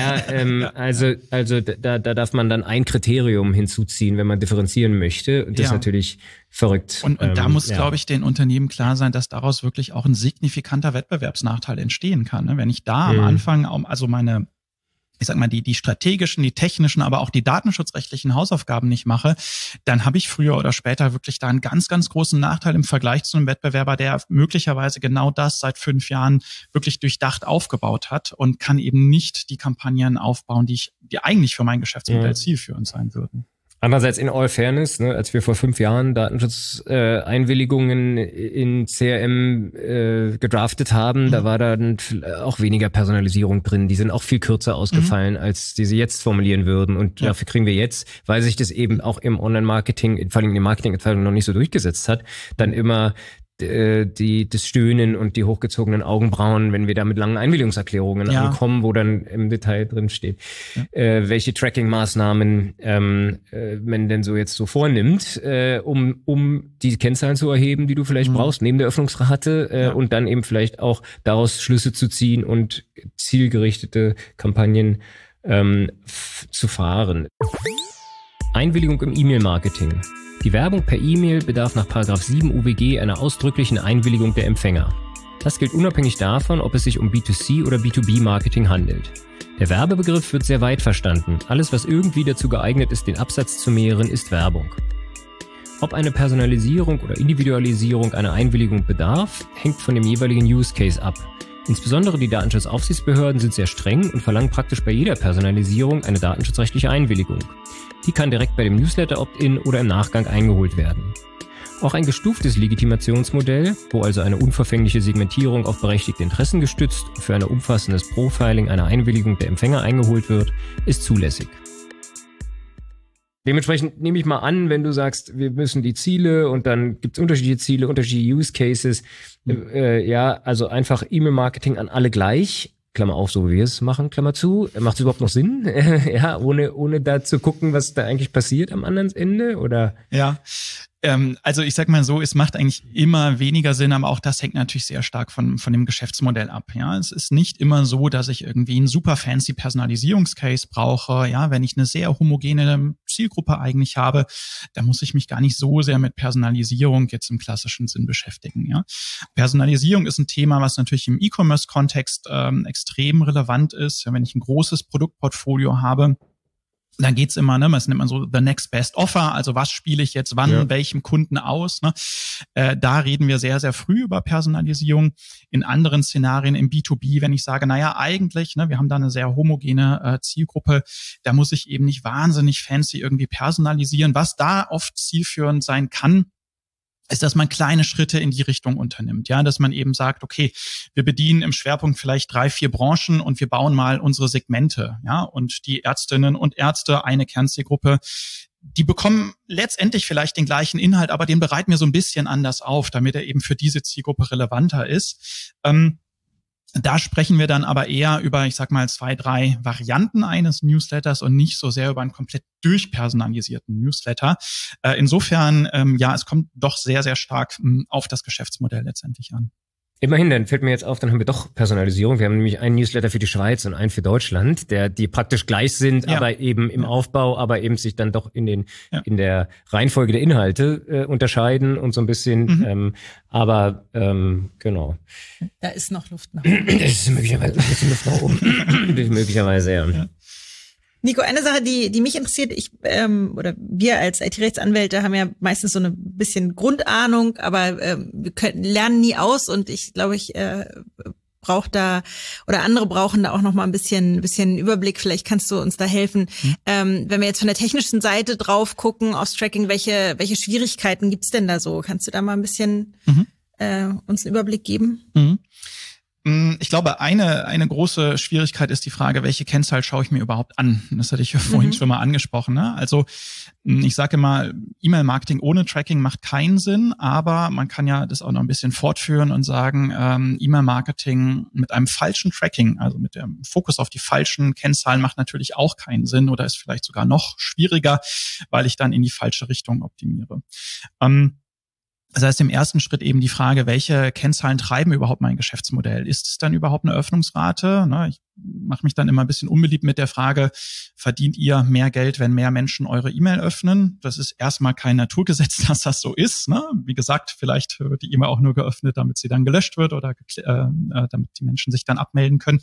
Also da darf man dann ein Kriterium hinzuziehen, wenn man differenzieren möchte. Und das ist natürlich verrückt. Und da muss, glaube ich, den Unternehmen klar sein, dass daraus wirklich auch ein signifikanter Wettbewerbsnachteil entstehen kann. Ne? Wenn ich da am Anfang, also meine, ich sag mal, die strategischen, die technischen, aber auch die datenschutzrechtlichen Hausaufgaben nicht mache, dann habe ich früher oder später wirklich da einen ganz, ganz großen Nachteil im Vergleich zu einem Wettbewerber, der möglicherweise genau das seit 5 Jahren wirklich durchdacht aufgebaut hat und kann eben nicht die Kampagnen aufbauen, die eigentlich für mein Geschäftsmodell zielführend sein würden. Andererseits in all Fairness, ne, als wir vor 5 Jahren Datenschutzeinwilligungen in CRM gedraftet haben, da war dann auch weniger Personalisierung drin. Die sind auch viel kürzer ausgefallen, als die sie jetzt formulieren würden. Und dafür kriegen wir jetzt, weil sich das eben auch im Online-Marketing, vor allem in der Marketingabteilung noch nicht so durchgesetzt hat, dann immer das Stöhnen und die hochgezogenen Augenbrauen, wenn wir da mit langen Einwilligungserklärungen ankommen, wo dann im Detail drin steht, welche Tracking-Maßnahmen man denn so jetzt so vornimmt, um die Kennzahlen zu erheben, die du vielleicht brauchst, neben der Öffnungsrate und dann eben vielleicht auch daraus Schlüsse zu ziehen und zielgerichtete Kampagnen zu fahren. Einwilligung im E-Mail-Marketing. Die Werbung per E-Mail bedarf nach § 7 UWG einer ausdrücklichen Einwilligung der Empfänger. Das gilt unabhängig davon, ob es sich um B2C oder B2B-Marketing handelt. Der Werbebegriff wird sehr weit verstanden. Alles, was irgendwie dazu geeignet ist, den Absatz zu mehren, ist Werbung. Ob eine Personalisierung oder Individualisierung einer Einwilligung bedarf, hängt von dem jeweiligen Use Case ab. Insbesondere die Datenschutzaufsichtsbehörden sind sehr streng und verlangen praktisch bei jeder Personalisierung eine datenschutzrechtliche Einwilligung. Die kann direkt bei dem Newsletter-Opt-in oder im Nachgang eingeholt werden. Auch ein gestuftes Legitimationsmodell, wo also eine unverfängliche Segmentierung auf berechtigte Interessen gestützt und für ein umfassendes Profiling einer Einwilligung der Empfänger eingeholt wird, ist zulässig. Dementsprechend nehme ich mal an, wenn du sagst, wir müssen die Ziele und dann gibt es unterschiedliche Ziele, unterschiedliche Use Cases. Also einfach E-Mail-Marketing an alle gleich. Klammer auf, so wie wir es machen, Klammer zu. Macht es überhaupt noch Sinn? Ohne da zu gucken, was da eigentlich passiert am anderen Ende? Oder? Ja. Also ich sag mal so, es macht eigentlich immer weniger Sinn, aber auch das hängt natürlich sehr stark von dem Geschäftsmodell ab. Ja, es ist nicht immer so, dass ich irgendwie einen super fancy Personalisierungscase brauche. Ja, wenn ich eine sehr homogene Zielgruppe eigentlich habe, dann muss ich mich gar nicht so sehr mit Personalisierung jetzt im klassischen Sinn beschäftigen. Ja, Personalisierung ist ein Thema, was natürlich im E-Commerce-Kontext extrem relevant ist. Wenn ich ein großes Produktportfolio habe, dann geht's immer, das nennt man so the next best offer, also was spiele ich jetzt wann, welchem Kunden aus. Ne? Da reden wir sehr, sehr früh über Personalisierung. In anderen Szenarien im B2B, wenn ich sage, eigentlich, wir haben da eine sehr homogene Zielgruppe, da muss ich eben nicht wahnsinnig fancy irgendwie personalisieren. Was da oft zielführend sein kann, ist, dass man kleine Schritte in die Richtung unternimmt. Ja, dass man eben sagt, okay, wir bedienen im Schwerpunkt vielleicht 3, 4 Branchen und wir bauen mal unsere Segmente. Ja, und die Ärztinnen und Ärzte, eine Kernzielgruppe, die bekommen letztendlich vielleicht den gleichen Inhalt, aber den bereiten wir so ein bisschen anders auf, damit er eben für diese Zielgruppe relevanter ist. Da sprechen wir dann aber eher über, ich sag mal, 2, 3 Varianten eines Newsletters und nicht so sehr über einen komplett durchpersonalisierten Newsletter. Insofern, es kommt doch sehr, sehr stark auf das Geschäftsmodell letztendlich an. Immerhin, dann fällt mir jetzt auf, dann haben wir doch Personalisierung. Wir haben nämlich einen Newsletter für die Schweiz und einen für Deutschland, die praktisch gleich sind, aber eben im Aufbau, aber eben sich dann doch in der Reihenfolge der Inhalte unterscheiden und so ein bisschen. Genau. Da ist noch Luft nach oben. Das ist möglicherweise ein bisschen Luft nach oben. Möglicherweise, ja. Nico, eine Sache, die mich interessiert, oder wir als IT-Rechtsanwälte haben ja meistens so eine bisschen Grundahnung, aber wir lernen nie aus und ich glaube, brauche da oder andere brauchen da auch noch mal ein bisschen Überblick. Vielleicht kannst du uns da helfen. Wenn wir jetzt von der technischen Seite drauf gucken aufs Tracking, welche Schwierigkeiten gibt's denn da so? Kannst du da mal ein bisschen uns einen Überblick geben? Ich glaube, eine große Schwierigkeit ist die Frage, welche Kennzahl schaue ich mir überhaupt an? Das hatte ich ja vorhin schon mal angesprochen. Ne? Also ich sage immer, E-Mail-Marketing ohne Tracking macht keinen Sinn, aber man kann ja das auch noch ein bisschen fortführen und sagen, E-Mail-Marketing mit einem falschen Tracking, also mit dem Fokus auf die falschen Kennzahlen macht natürlich auch keinen Sinn oder ist vielleicht sogar noch schwieriger, weil ich dann in die falsche Richtung optimiere. Das heißt, im ersten Schritt eben die Frage, welche Kennzahlen treiben überhaupt mein Geschäftsmodell? Ist es dann überhaupt eine Öffnungsrate? Ich mache mich dann immer ein bisschen unbeliebt mit der Frage, verdient ihr mehr Geld, wenn mehr Menschen eure E-Mail öffnen? Das ist erstmal kein Naturgesetz, dass das so ist. Wie gesagt, vielleicht wird die E-Mail auch nur geöffnet, damit sie dann gelöscht wird oder damit die Menschen sich dann abmelden können.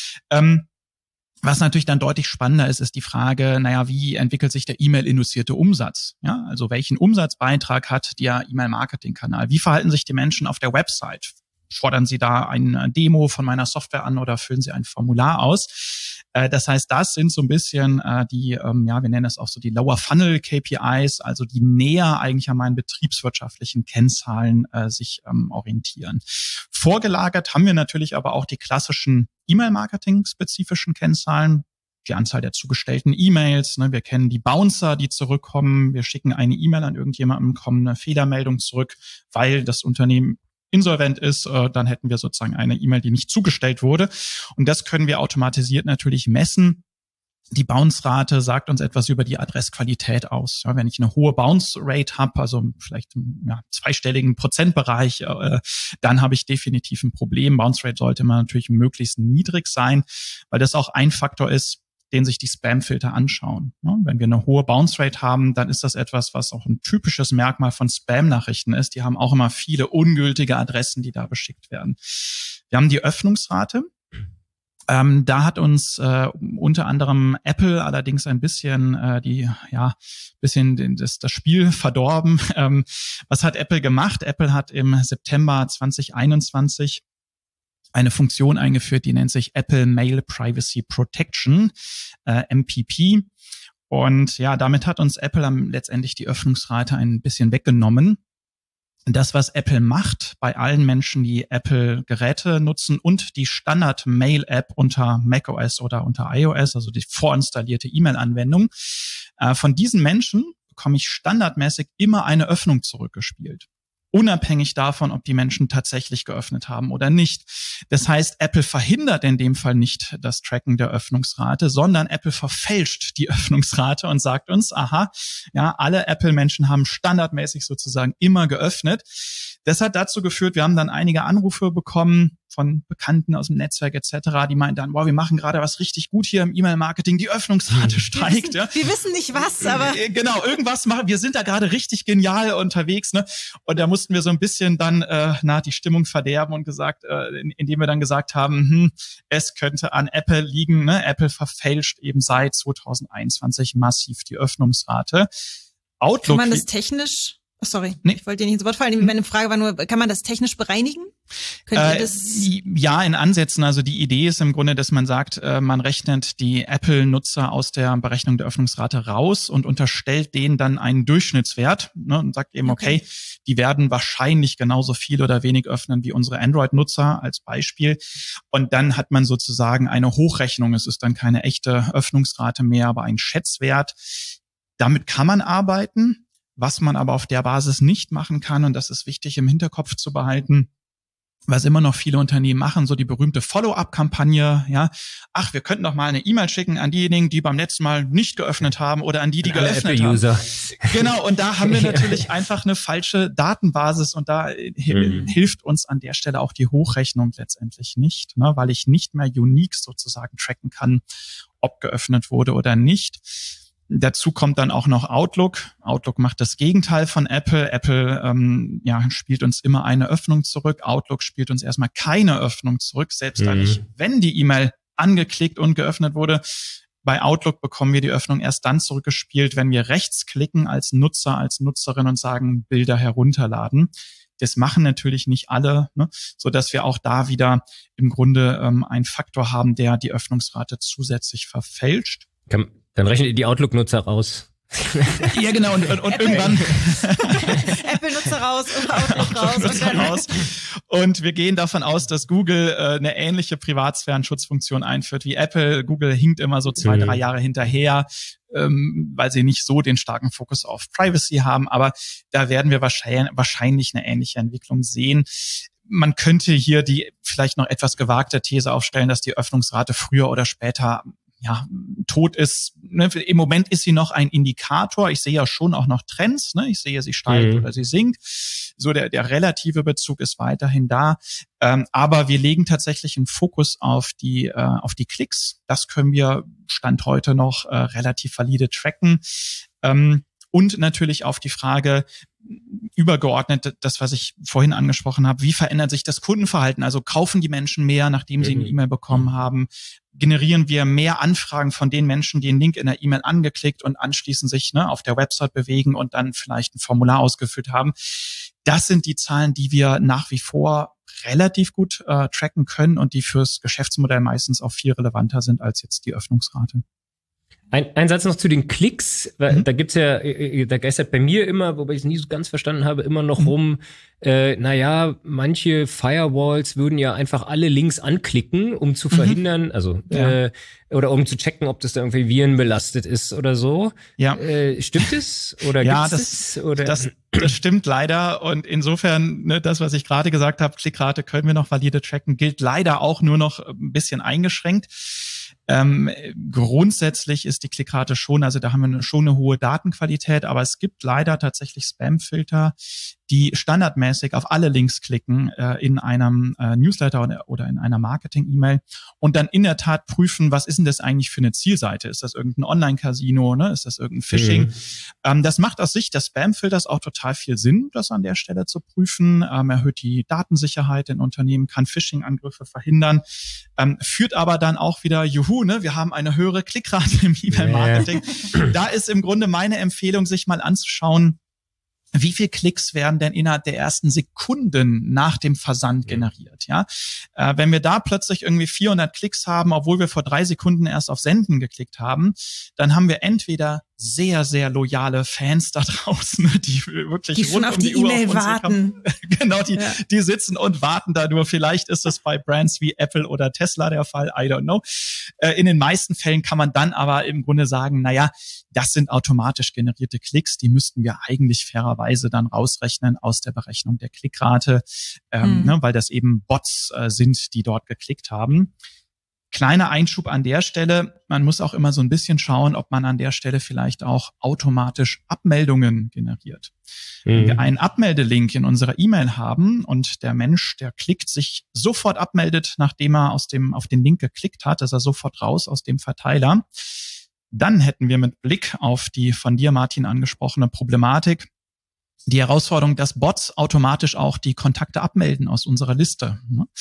Was natürlich dann deutlich spannender ist die Frage, wie entwickelt sich der E-Mail-induzierte Umsatz? Ja, also welchen Umsatzbeitrag hat der E-Mail-Marketing-Kanal? Wie verhalten sich die Menschen auf der Website? Fordern sie da eine Demo von meiner Software an oder füllen sie ein Formular aus? Das heißt, das sind so ein bisschen wir nennen das auch so die Lower Funnel KPIs, also die näher eigentlich an meinen betriebswirtschaftlichen Kennzahlen sich orientieren. Vorgelagert haben wir natürlich aber auch die klassischen E-Mail-Marketing-spezifischen Kennzahlen, die Anzahl der zugestellten E-Mails. Wir kennen die Bouncer, die zurückkommen. Wir schicken eine E-Mail an irgendjemanden, bekommen eine Fehlermeldung zurück, weil das Unternehmen insolvent ist, dann hätten wir sozusagen eine E-Mail, die nicht zugestellt wurde. Und das können wir automatisiert natürlich messen. Die Bounce-Rate sagt uns etwas über die Adressqualität aus. Ja, wenn ich eine hohe Bounce-Rate habe, also vielleicht im zweistelligen Prozentbereich, dann habe ich definitiv ein Problem. Bounce-Rate sollte man natürlich möglichst niedrig sein, weil das auch ein Faktor ist, den sich die Spam-Filter anschauen. Ja, wenn wir eine hohe Bounce-Rate haben, dann ist das etwas, was auch ein typisches Merkmal von Spam-Nachrichten ist. Die haben auch immer viele ungültige Adressen, die da beschickt werden. Wir haben die Öffnungsrate. Da hat uns unter anderem Apple allerdings ein bisschen das Spiel verdorben. Was hat Apple gemacht? Apple hat im September 2021 eine Funktion eingeführt, die nennt sich Apple Mail Privacy Protection, MPP. Und damit hat uns Apple letztendlich die Öffnungsrate ein bisschen weggenommen. Das, was Apple macht bei allen Menschen, die Apple-Geräte nutzen und die Standard-Mail-App unter macOS oder unter iOS, also die vorinstallierte E-Mail-Anwendung, von diesen Menschen bekomme ich standardmäßig immer eine Öffnung zurückgespielt. Unabhängig davon, ob die Menschen tatsächlich geöffnet haben oder nicht. Das heißt, Apple verhindert in dem Fall nicht das Tracken der Öffnungsrate, sondern Apple verfälscht die Öffnungsrate und sagt uns, alle Apple-Menschen haben standardmäßig sozusagen immer geöffnet. Das hat dazu geführt, wir haben dann einige Anrufe bekommen von Bekannten aus dem Netzwerk etc., die meinten dann, wir machen gerade was richtig gut hier im E-Mail-Marketing, die Öffnungsrate steigt. Wir wissen nicht was, aber... Genau, irgendwas machen, wir sind da gerade richtig genial unterwegs. Und da mussten wir so ein bisschen dann die Stimmung verderben und indem wir dann gesagt haben, es könnte an Apple liegen. Apple verfälscht eben seit 2021 massiv die Öffnungsrate. Outlook, kann man das technisch... Sorry, ich wollte dir nicht ins Wort fallen. Meine Frage war nur, kann man das technisch bereinigen? Könnt ihr das? Ja, in Ansätzen. Also die Idee ist im Grunde, dass man sagt, man rechnet die Apple-Nutzer aus der Berechnung der Öffnungsrate raus und unterstellt denen dann einen Durchschnittswert und sagt eben, okay, die werden wahrscheinlich genauso viel oder wenig öffnen wie unsere Android-Nutzer als Beispiel. Und dann hat man sozusagen eine Hochrechnung. Es ist dann keine echte Öffnungsrate mehr, aber ein Schätzwert. Damit kann man arbeiten. Was man aber auf der Basis nicht machen kann, und das ist wichtig im Hinterkopf zu behalten, was immer noch viele Unternehmen machen, so die berühmte Follow-up-Kampagne, ja. Ach, wir könnten doch mal eine E-Mail schicken an diejenigen, die beim letzten Mal nicht geöffnet haben oder an die geöffnet haben. Genau, und da haben wir natürlich einfach eine falsche Datenbasis und da hilft uns an der Stelle auch die Hochrechnung letztendlich nicht, ne, weil ich nicht mehr unique sozusagen tracken kann, ob geöffnet wurde oder nicht. Dazu kommt dann auch noch Outlook. Outlook macht das Gegenteil von Apple. Apple spielt uns immer eine Öffnung zurück. Outlook spielt uns erstmal keine Öffnung zurück, selbst dann nicht, wenn die E-Mail angeklickt und geöffnet wurde. Bei Outlook bekommen wir die Öffnung erst dann zurückgespielt, wenn wir rechts klicken als Nutzer, als Nutzerin und sagen, Bilder herunterladen. Das machen natürlich nicht alle, ne, so dass wir auch da wieder im Grunde einen Faktor haben, der die Öffnungsrate zusätzlich verfälscht. Dann rechnet ihr die Outlook-Nutzer raus. Ja, genau. Und irgendwann Apple-Nutzer raus und Outlook raus. Und wir gehen davon aus, dass Google eine ähnliche Privatsphärenschutzfunktion einführt wie Apple. Google hinkt immer so 2-3 Jahre hinterher, weil sie nicht so den starken Fokus auf Privacy haben. Aber da werden wir wahrscheinlich eine ähnliche Entwicklung sehen. Man könnte hier die vielleicht noch etwas gewagte These aufstellen, dass die Öffnungsrate früher oder später tot ist. Ne? Im Moment ist sie noch ein Indikator. Ich sehe ja schon auch noch Trends. Ne? Ich sehe, sie steigt oder sie sinkt. So der relative Bezug ist weiterhin da. Aber wir legen tatsächlich einen Fokus auf die Klicks. Das können wir Stand heute noch relativ valide tracken. Und natürlich auf die Frage, übergeordnet, das, was ich vorhin angesprochen habe, wie verändert sich das Kundenverhalten? Also kaufen die Menschen mehr, nachdem sie eine E-Mail bekommen haben? Generieren wir mehr Anfragen von den Menschen, die einen Link in der E-Mail angeklickt und anschließend sich auf der Website bewegen und dann vielleicht ein Formular ausgefüllt haben? Das sind die Zahlen, die wir nach wie vor relativ gut tracken können und die fürs Geschäftsmodell meistens auch viel relevanter sind als jetzt die Öffnungsrate. Ein Satz noch zu den Klicks, weil da gibt's ja, da geistert bei mir immer, wobei ich es nie so ganz verstanden habe, immer noch rum, manche Firewalls würden ja einfach alle Links anklicken, um zu verhindern, oder um zu checken, ob das da irgendwie virenbelastet ist oder so. Ja. Stimmt es? Oder gibt's das? Das stimmt leider und insofern, das, was ich gerade gesagt habe, Klickrate können wir noch valide tracken, gilt leider auch nur noch ein bisschen eingeschränkt. Grundsätzlich ist die Klickrate schon, also da haben wir schon eine hohe Datenqualität, aber es gibt leider tatsächlich Spamfilter, die standardmäßig auf alle Links klicken in einem Newsletter oder in einer Marketing-E-Mail und dann in der Tat prüfen, was ist denn das eigentlich für eine Zielseite? Ist das irgendein Online-Casino? Ne? Ist das irgendein Phishing? Das macht aus Sicht des Spamfilters auch total viel Sinn, das an der Stelle zu prüfen. Erhöht die Datensicherheit in Unternehmen, kann Phishing-Angriffe verhindern, führt aber dann auch wieder, wir haben eine höhere Klickrate im E-Mail-Marketing. Da ist im Grunde meine Empfehlung, sich mal anzuschauen, wie viel Klicks werden denn innerhalb der ersten Sekunden nach dem Versand generiert, ja? Wenn wir da plötzlich irgendwie 400 Klicks haben, obwohl wir vor 3 Sekunden erst auf Senden geklickt haben, dann haben wir entweder sehr, sehr loyale Fans da draußen, die wirklich die schon auf die E-Mail warten. Genau, die sitzen und warten da nur. Vielleicht ist das bei Brands wie Apple oder Tesla der Fall, I don't know. In den meisten Fällen kann man dann aber im Grunde sagen, das sind automatisch generierte Klicks, die müssten wir eigentlich fairerweise dann rausrechnen aus der Berechnung der Klickrate, weil das eben Bots sind, die dort geklickt haben. Kleiner Einschub an der Stelle, man muss auch immer so ein bisschen schauen, ob man an der Stelle vielleicht auch automatisch Abmeldungen generiert. Wenn wir einen Abmeldelink in unserer E-Mail haben und der Mensch, der klickt, sich sofort abmeldet, nachdem er auf den Link geklickt hat, ist er sofort raus aus dem Verteiler, dann hätten wir mit Blick auf die von dir, Martin, angesprochene Problematik die Herausforderung, dass Bots automatisch auch die Kontakte abmelden aus unserer Liste.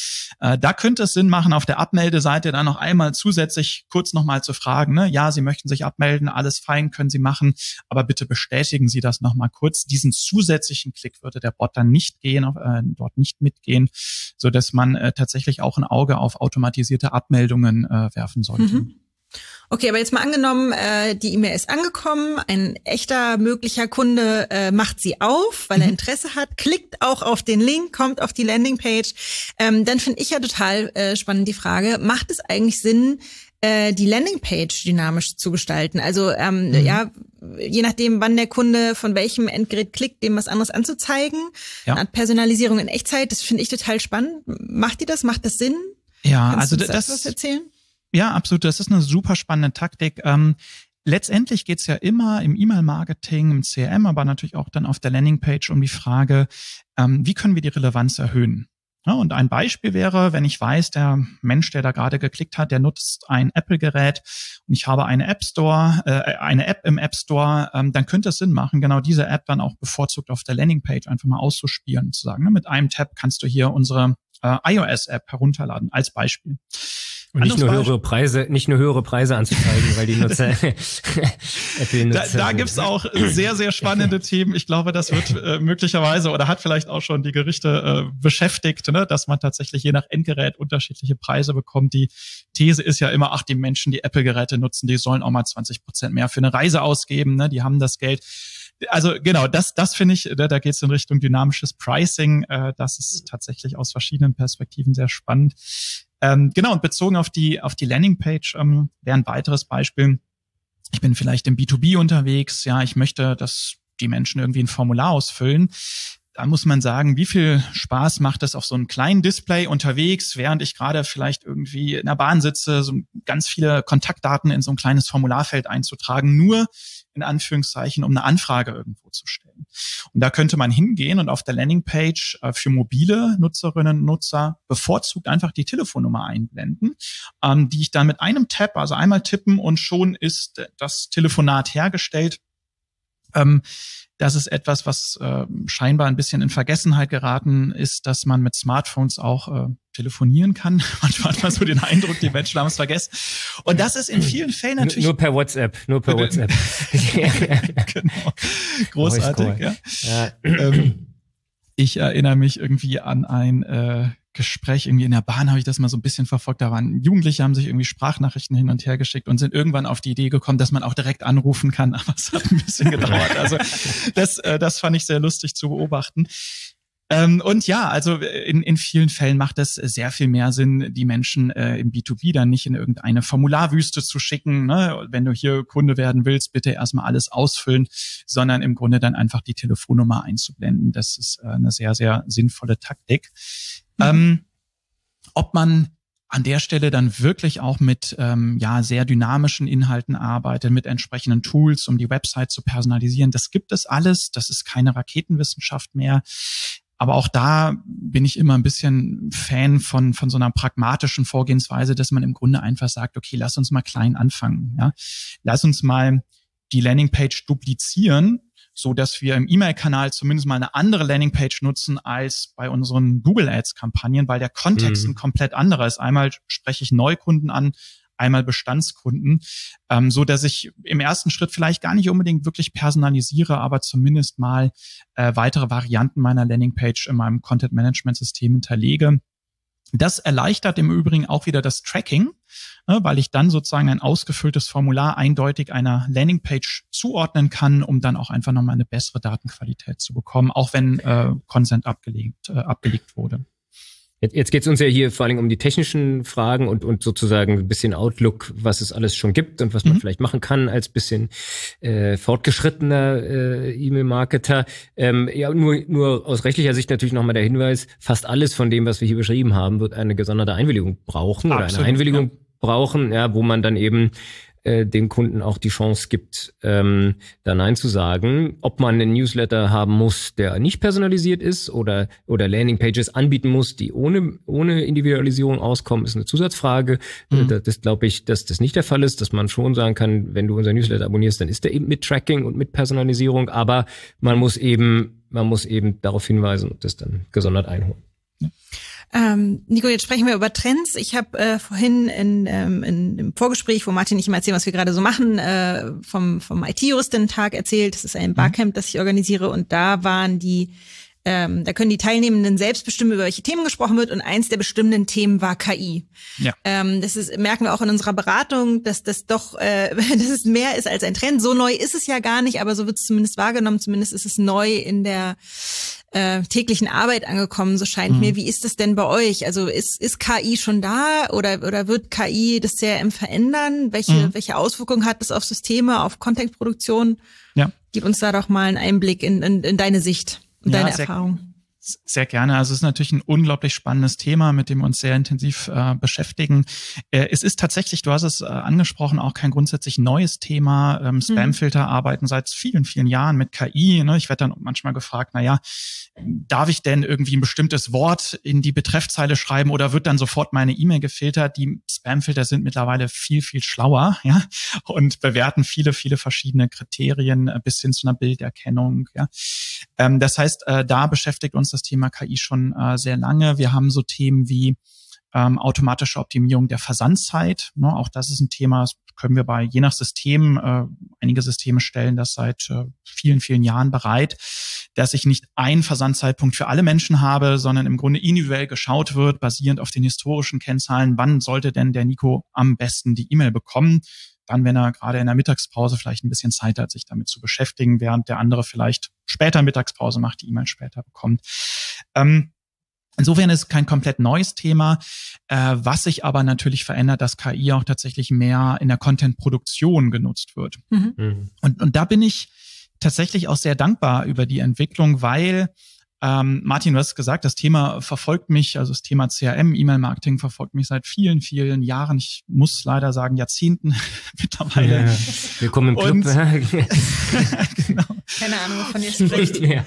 Da könnte es Sinn machen, auf der Abmeldeseite dann noch einmal zusätzlich kurz nochmal zu fragen, ja, Sie möchten sich abmelden, alles fein, können Sie machen, aber bitte bestätigen Sie das nochmal kurz. Diesen zusätzlichen Klick würde der Bot dann nicht dort nicht mitgehen, so dass man tatsächlich auch ein Auge auf automatisierte Abmeldungen werfen sollte. Okay, aber jetzt mal angenommen, die E-Mail ist angekommen, ein echter möglicher Kunde macht sie auf, weil er Interesse hat, klickt auch auf den Link, kommt auf die Landingpage. Dann finde ich ja total spannend die Frage, macht es eigentlich Sinn, die Landingpage dynamisch zu gestalten. Also ja, je nachdem, wann der Kunde von welchem Endgerät klickt, dem was anderes anzuzeigen. Ja. Eine Art Personalisierung in Echtzeit, das finde ich total spannend. Macht ihr das? Macht das Sinn? Ja, Kannst also du uns das was erzählen? Ja, absolut. Das ist eine super spannende Taktik. Letztendlich geht's ja immer im E-Mail-Marketing, im CRM, aber natürlich auch dann auf der Landingpage um die Frage, wie können wir die Relevanz erhöhen? Ja, und ein Beispiel wäre, wenn ich weiß, der Mensch, der da gerade geklickt hat, der nutzt ein Apple-Gerät und ich habe eine App im App Store, dann könnte es Sinn machen, genau diese App dann auch bevorzugt auf der Landingpage einfach mal auszuspielen und zu sagen, ne, mit einem Tab kannst du hier unsere iOS-App herunterladen, als Beispiel. Und nicht nur höhere Preise anzuzeigen, weil die Nutzer Apple-Nutzer da gibt's auch sehr, sehr spannende Themen. Ich glaube, das wird möglicherweise oder hat vielleicht auch schon die Gerichte beschäftigt, ne, dass man tatsächlich je nach Endgerät unterschiedliche Preise bekommt. Die These ist ja immer, die Menschen, die Apple-Geräte nutzen, die sollen auch mal 20% mehr für eine Reise ausgeben, ne, die haben das Geld. Also genau, das finde ich, da geht es in Richtung dynamisches Pricing. Das ist tatsächlich aus verschiedenen Perspektiven sehr spannend. Genau, und bezogen auf die Landingpage wäre ein weiteres Beispiel. Ich bin vielleicht im B2B unterwegs, ja, ich möchte, dass die Menschen irgendwie ein Formular ausfüllen. Da muss man sagen, wie viel Spaß macht es auf so einem kleinen Display unterwegs, während ich gerade vielleicht irgendwie in der Bahn sitze, so ganz viele Kontaktdaten in so ein kleines Formularfeld einzutragen, nur in Anführungszeichen, um eine Anfrage irgendwo zu stellen. Und da könnte man hingehen und auf der Landingpage für mobile Nutzerinnen und Nutzer bevorzugt einfach die Telefonnummer einblenden, die ich dann mit einem Tab, also einmal tippen und schon ist das Telefonat hergestellt. Das ist etwas, was scheinbar ein bisschen in Vergessenheit geraten ist, dass man mit Smartphones auch telefonieren kann. Manchmal hat man so den Eindruck, die Menschen haben es vergessen. Und das ist in vielen Fällen natürlich... Nur per WhatsApp. Genau. Großartig, ja. Ich erinnere mich irgendwie an ein Gespräch, irgendwie in der Bahn habe ich das mal so ein bisschen verfolgt. Da waren Jugendliche, haben sich irgendwie Sprachnachrichten hin und her geschickt und sind irgendwann auf die Idee gekommen, dass man auch direkt anrufen kann. Aber es hat ein bisschen gedauert. Also das fand ich sehr lustig zu beobachten. Und ja, also in vielen Fällen macht es sehr viel mehr Sinn, die Menschen im B2B dann nicht in irgendeine Formularwüste zu schicken. Ne? Wenn du hier Kunde werden willst, bitte erstmal alles ausfüllen, sondern im Grunde dann einfach die Telefonnummer einzublenden. Das ist eine sehr, sehr sinnvolle Taktik. Ob man an der Stelle dann wirklich auch mit sehr dynamischen Inhalten arbeitet, mit entsprechenden Tools, um die Website zu personalisieren, das gibt es alles. Das ist keine Raketenwissenschaft mehr. Aber auch da bin ich immer ein bisschen Fan von so einer pragmatischen Vorgehensweise, dass man im Grunde einfach sagt, okay, lass uns mal klein anfangen. Ja? Lass uns mal die Landingpage duplizieren, so dass wir im E-Mail-Kanal zumindest mal eine andere Landingpage nutzen als bei unseren Google Ads-Kampagnen, weil der Kontext ein komplett anderer ist. Einmal spreche ich Neukunden an, einmal Bestandskunden, so dass ich im ersten Schritt vielleicht gar nicht unbedingt wirklich personalisiere, aber zumindest mal weitere Varianten meiner Landingpage in meinem Content-Management-System hinterlege. Das erleichtert im Übrigen auch wieder das Tracking, weil ich dann sozusagen ein ausgefülltes Formular eindeutig einer Landingpage zuordnen kann, um dann auch einfach nochmal eine bessere Datenqualität zu bekommen, auch wenn Consent abgelegt wurde. Jetzt geht es uns ja hier vor allem um die technischen Fragen und sozusagen ein bisschen Outlook, was es alles schon gibt und was man vielleicht machen kann als bisschen fortgeschrittener E-Mail-Marketer. Ja, nur aus rechtlicher Sicht natürlich nochmal der Hinweis, fast alles von dem, was wir hier beschrieben haben, wird eine gesonderte Einwilligung brauchen. Absolut, oder eine Einwilligung brauchen, ja, wo man dann eben dem Kunden auch die Chance gibt, da Nein zu sagen. Ob man einen Newsletter haben muss, der nicht personalisiert ist oder Landingpages anbieten muss, die ohne Individualisierung auskommen, ist eine Zusatzfrage. Das glaube ich, dass das nicht der Fall ist, dass man schon sagen kann, wenn du unser Newsletter abonnierst, dann ist der eben mit Tracking und mit Personalisierung, aber man muss eben darauf hinweisen und das dann gesondert einholen. Nico, jetzt sprechen wir über Trends. Ich habe vorhin im Vorgespräch, wo Martin nicht mal erzählt, was wir gerade so machen, vom IT-Juristen-Tag erzählt. Das ist ein Barcamp, das ich organisiere, und da waren da können die Teilnehmenden selbst bestimmen, über welche Themen gesprochen wird, und eins der bestimmenden Themen war KI. Ja. Merken wir auch in unserer Beratung, dass das doch, dass es mehr ist als ein Trend. So neu ist es ja gar nicht, aber so wird es zumindest wahrgenommen. Zumindest ist es neu in der täglichen Arbeit angekommen, so scheint mir. Wie ist das denn bei euch? Also ist KI schon da oder wird KI das CRM verändern? Welche Auswirkungen hat das auf Systeme, auf Contentproduktion? Ja. Gib uns da doch mal einen Einblick in deine Sicht und deine Erfahrung. Sehr gerne. Also es ist natürlich ein unglaublich spannendes Thema, mit dem wir uns sehr intensiv beschäftigen. Es ist tatsächlich, du hast es angesprochen, auch kein grundsätzlich neues Thema. Spamfilter arbeiten seit vielen, vielen Jahren mit KI. Ne? Ich werde dann manchmal gefragt, darf ich denn irgendwie ein bestimmtes Wort in die Betreffzeile schreiben oder wird dann sofort meine E-Mail gefiltert? Die Spamfilter sind mittlerweile viel, viel schlauer, ja, und bewerten viele, viele verschiedene Kriterien bis hin zu einer Bilderkennung, ja. Das heißt, da beschäftigt uns das Thema KI schon sehr lange. Wir haben so Themen wie automatische Optimierung der Versandzeit. Ne? Auch das ist ein Thema, das können wir je nach System, einige Systeme stellen das seit vielen, vielen Jahren bereit, dass ich nicht einen Versandzeitpunkt für alle Menschen habe, sondern im Grunde individuell geschaut wird, basierend auf den historischen Kennzahlen, wann sollte denn der Nico am besten die E-Mail bekommen. Dann, wenn er gerade in der Mittagspause vielleicht ein bisschen Zeit hat, sich damit zu beschäftigen, während der andere vielleicht später Mittagspause macht, die E-Mail später bekommt. Insofern ist es kein komplett neues Thema, was sich aber natürlich verändert, dass KI auch tatsächlich mehr in der Content-Produktion genutzt wird. Und da bin ich tatsächlich auch sehr dankbar über die Entwicklung, weil Martin, du hast gesagt, das Thema verfolgt mich, also das Thema CRM, E-Mail-Marketing verfolgt mich seit vielen, vielen Jahren. Ich muss leider sagen, Jahrzehnten mittlerweile. Ja, willkommen im Club. Genau. Keine Ahnung, wovon ihr spricht. Ja.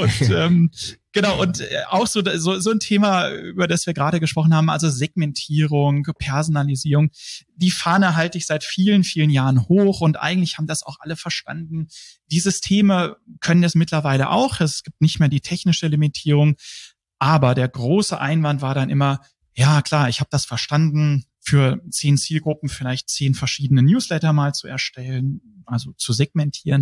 Und auch so ein Thema, über das wir gerade gesprochen haben, also Segmentierung, Personalisierung. Die Fahne halte ich seit vielen, vielen Jahren hoch und eigentlich haben das auch alle verstanden. Die Systeme können das mittlerweile auch. Es gibt nicht mehr die technische Limitierung. Aber der große Einwand war dann immer, ja klar, ich habe das verstanden, für 10 Zielgruppen vielleicht 10 verschiedene Newsletter mal zu erstellen, also zu segmentieren.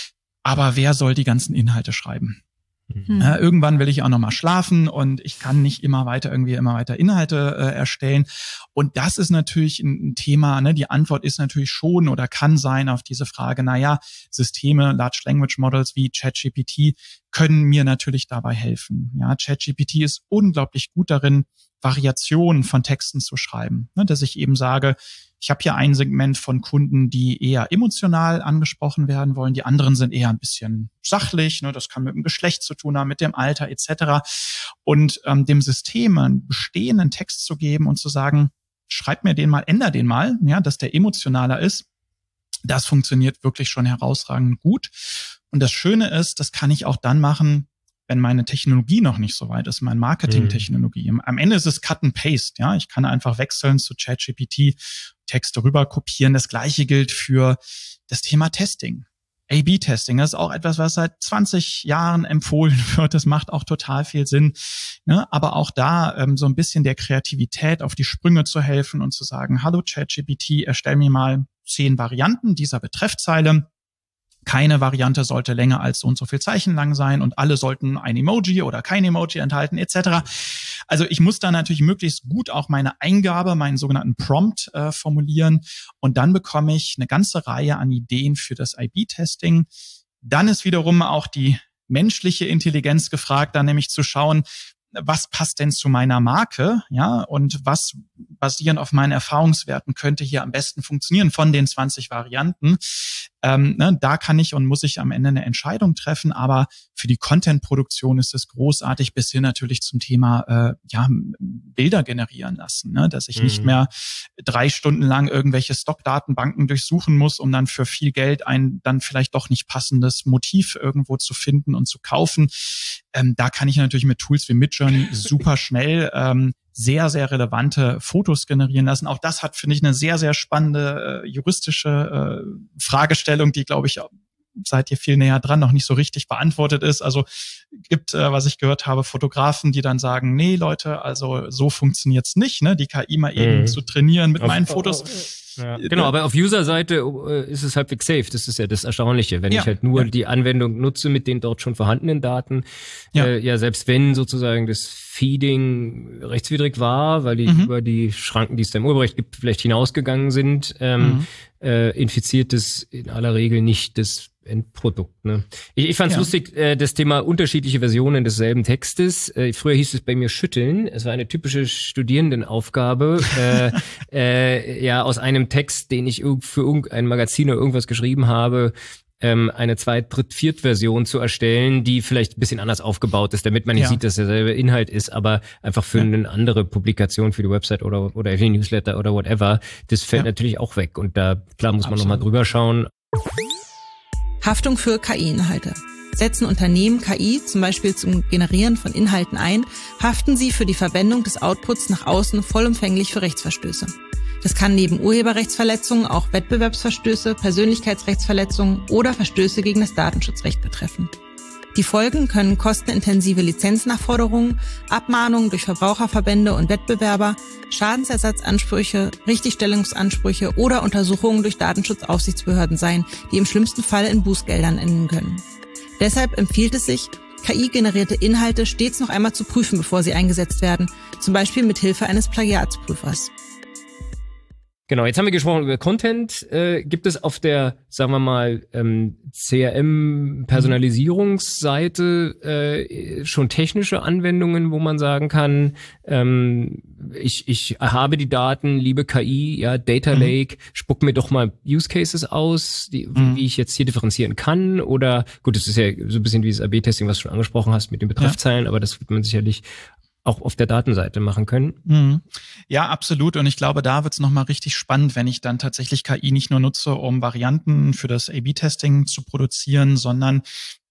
Aber wer soll die ganzen Inhalte schreiben? Irgendwann will ich auch noch mal schlafen und ich kann nicht immer weiter Inhalte erstellen. Und das ist natürlich ein Thema, ne? Die Antwort ist natürlich schon oder kann sein auf diese Frage, Systeme, Large Language Models wie ChatGPT können mir natürlich dabei helfen. Ja, ChatGPT ist unglaublich gut darin, Variationen von Texten zu schreiben. Ne? Dass ich eben sage, ich habe hier ein Segment von Kunden, die eher emotional angesprochen werden wollen. Die anderen sind eher ein bisschen sachlich. Ne? Das kann mit dem Geschlecht zu tun haben, mit dem Alter etc. Und dem System einen bestehenden Text zu geben und zu sagen, schreib mir den mal, änder den mal, ja, dass der emotionaler ist. Das funktioniert wirklich schon herausragend gut. Und das Schöne ist, das kann ich auch dann machen, wenn meine Technologie noch nicht so weit ist, meine Marketing-Technologie. Am Ende ist es Cut and Paste, ja. Ich kann einfach wechseln zu ChatGPT, Texte rüber kopieren. Das Gleiche gilt für das Thema Testing. A/B-Testing, das ist auch etwas, was seit 20 Jahren empfohlen wird. Das macht auch total viel Sinn. Ne? Aber auch da so ein bisschen der Kreativität auf die Sprünge zu helfen und zu sagen, hallo ChatGPT, erstell mir mal 10 Varianten dieser Betreffzeile. Keine Variante sollte länger als so und so viel Zeichen lang sein und alle sollten ein Emoji oder kein Emoji enthalten etc. Also ich muss da natürlich möglichst gut auch meine Eingabe, meinen sogenannten Prompt formulieren und dann bekomme ich eine ganze Reihe an Ideen für das A/B-Testing. Dann ist wiederum auch die menschliche Intelligenz gefragt, dann nämlich zu schauen, was passt denn zu meiner Marke, ja, und was basierend auf meinen Erfahrungswerten könnte hier am besten funktionieren von den 20 Varianten. Da kann ich und muss ich am Ende eine Entscheidung treffen, aber für die Content-Produktion ist es großartig, bis hin natürlich zum Thema Bilder generieren lassen, ne? Dass ich nicht mehr 3 Stunden lang irgendwelche Stockdatenbanken durchsuchen muss, um dann für viel Geld ein dann vielleicht doch nicht passendes Motiv irgendwo zu finden und zu kaufen. Da kann ich natürlich mit Tools wie Midjourney super schnell sehr, sehr relevante Fotos generieren lassen. Auch das hat, finde ich, eine sehr, sehr spannende juristische Fragestellung, die, glaube ich, seid ihr viel näher dran, noch nicht so richtig beantwortet ist. Also gibt, was ich gehört habe, Fotografen, die dann sagen, nee, Leute, also so funktioniert's nicht, ne? Die KI mal eben zu trainieren mit meinen Fotos. Ja, genau, aber auf User-Seite ist es halbwegs safe. Das ist ja das Erstaunliche. Wenn ich halt nur die Anwendung nutze mit den dort schon vorhandenen Daten, selbst wenn sozusagen das Feeding rechtswidrig war, weil die über die Schranken, die es da im Urheberrecht gibt, vielleicht hinausgegangen sind, infiziert es in aller Regel nicht das Endprodukt. Ne? Ich fand es lustig, das Thema unterschiedliche Versionen desselben Textes. Früher hieß es bei mir schütteln. Es war eine typische Studierendenaufgabe, aus einem Text, den ich für irgendein Magazin oder irgendwas geschrieben habe, eine Zweit-, Dritt-, Viert-Version zu erstellen, die vielleicht ein bisschen anders aufgebaut ist, damit man nicht sieht, dass derselbe Inhalt ist, aber einfach für eine andere Publikation, für die Website oder für den Newsletter oder whatever. Das fällt natürlich auch weg. Und da, klar, muss man nochmal drüber schauen. Haftung für KI-Inhalte. Setzen Unternehmen KI zum Beispiel zum Generieren von Inhalten ein, haften sie für die Verwendung des Outputs nach außen vollumfänglich für Rechtsverstöße. Das kann neben Urheberrechtsverletzungen auch Wettbewerbsverstöße, Persönlichkeitsrechtsverletzungen oder Verstöße gegen das Datenschutzrecht betreffen. Die Folgen können kostenintensive Lizenznachforderungen, Abmahnungen durch Verbraucherverbände und Wettbewerber, Schadensersatzansprüche, Richtigstellungsansprüche oder Untersuchungen durch Datenschutzaufsichtsbehörden sein, die im schlimmsten Fall in Bußgeldern enden können. Deshalb empfiehlt es sich, KI-generierte Inhalte stets noch einmal zu prüfen, bevor sie eingesetzt werden, zum Beispiel mit Hilfe eines Plagiatsprüfers. Genau, jetzt haben wir gesprochen über Content. Gibt es auf der, sagen wir mal, CRM-Personalisierungsseite schon technische Anwendungen, wo man sagen kann, ich habe die Daten, liebe KI, Data Lake, spuck mir doch mal Use Cases aus, wie ich jetzt hier differenzieren kann? Oder, gut, das ist ja so ein bisschen wie das AB-Testing, was du schon angesprochen hast mit den Betreffzeilen, aber das wird man sicherlich auch auf der Datenseite machen können. Ja, absolut. Und ich glaube, da wird's nochmal richtig spannend, wenn ich dann tatsächlich KI nicht nur nutze, um Varianten für das A/B-Testing zu produzieren, sondern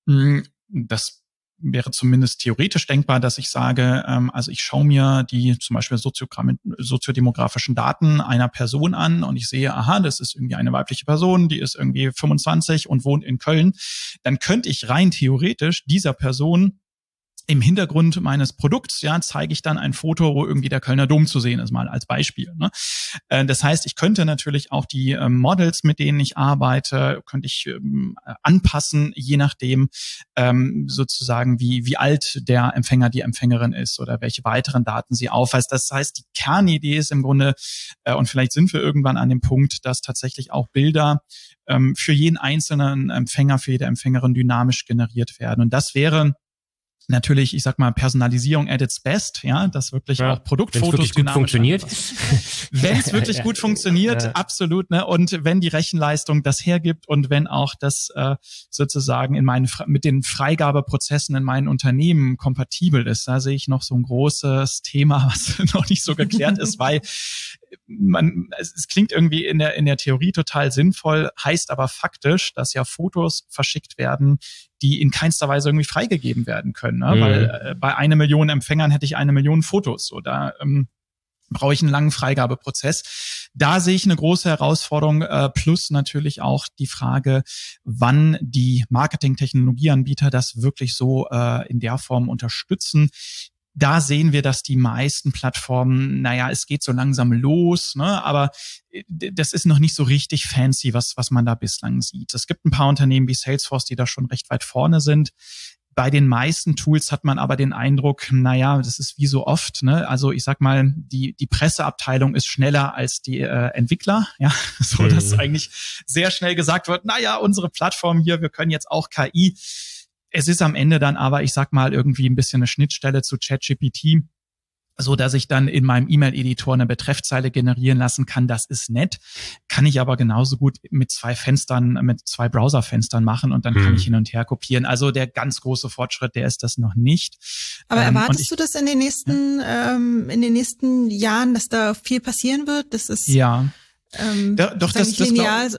das wäre zumindest theoretisch denkbar, dass ich sage, also ich schaue mir die zum Beispiel soziodemografischen Daten einer Person an und ich sehe, aha, das ist irgendwie eine weibliche Person, die ist irgendwie 25 und wohnt in Köln. Dann könnte ich rein theoretisch dieser Person im Hintergrund meines Produkts, zeige ich dann ein Foto, wo irgendwie der Kölner Dom zu sehen ist, mal als Beispiel. Ne? Das heißt, ich könnte natürlich auch die Models, mit denen ich arbeite, könnte ich anpassen, je nachdem sozusagen, wie alt der Empfänger, die Empfängerin ist oder welche weiteren Daten sie aufweist. Das heißt, die Kernidee ist im Grunde, und vielleicht sind wir irgendwann an dem Punkt, dass tatsächlich auch Bilder für jeden einzelnen Empfänger, für jede Empfängerin dynamisch generiert werden. Und das wäre natürlich, ich sag mal, Personalisierung at its best, dass wirklich auch Produktfotos dynamisch funktioniert. Wenn es wirklich gut funktioniert, absolut, ne? Und wenn die Rechenleistung das hergibt und wenn auch das sozusagen mit den Freigabeprozessen in meinen Unternehmen kompatibel ist, da sehe ich noch so ein großes Thema, was noch nicht so geklärt ist, weil es klingt irgendwie in der Theorie total sinnvoll, heißt aber faktisch, dass ja Fotos verschickt werden, die in keinster Weise irgendwie freigegeben werden können, ne? Weil bei 1 Million Empfängern hätte ich 1 Million Fotos, so da brauche ich einen langen Freigabeprozess. Da sehe ich eine große Herausforderung, plus natürlich auch die Frage, wann die Marketing-Technologieanbieter das wirklich so in der Form unterstützen. Da sehen wir, dass die meisten Plattformen, es geht so langsam los, ne, aber das ist noch nicht so richtig fancy, was man da bislang sieht. Es gibt ein paar Unternehmen wie Salesforce, die da schon recht weit vorne sind. Bei den meisten Tools hat man aber den Eindruck, das ist wie so oft, ne? Also ich sag mal, die Presseabteilung ist schneller als die Entwickler, so dass eigentlich sehr schnell gesagt wird, unsere Plattform hier, wir können jetzt auch KI. Es ist am Ende dann aber, ich sag mal, irgendwie ein bisschen eine Schnittstelle zu ChatGPT, so dass ich dann in meinem E-Mail-Editor eine Betreffzeile generieren lassen kann. Das ist nett. Kann ich aber genauso gut mit 2 Browserfenstern machen und dann kann ich hin und her kopieren. Also der ganz große Fortschritt, der ist das noch nicht. Aber erwartest du das in den nächsten Jahren, dass da viel passieren wird? Das ist doch das linear,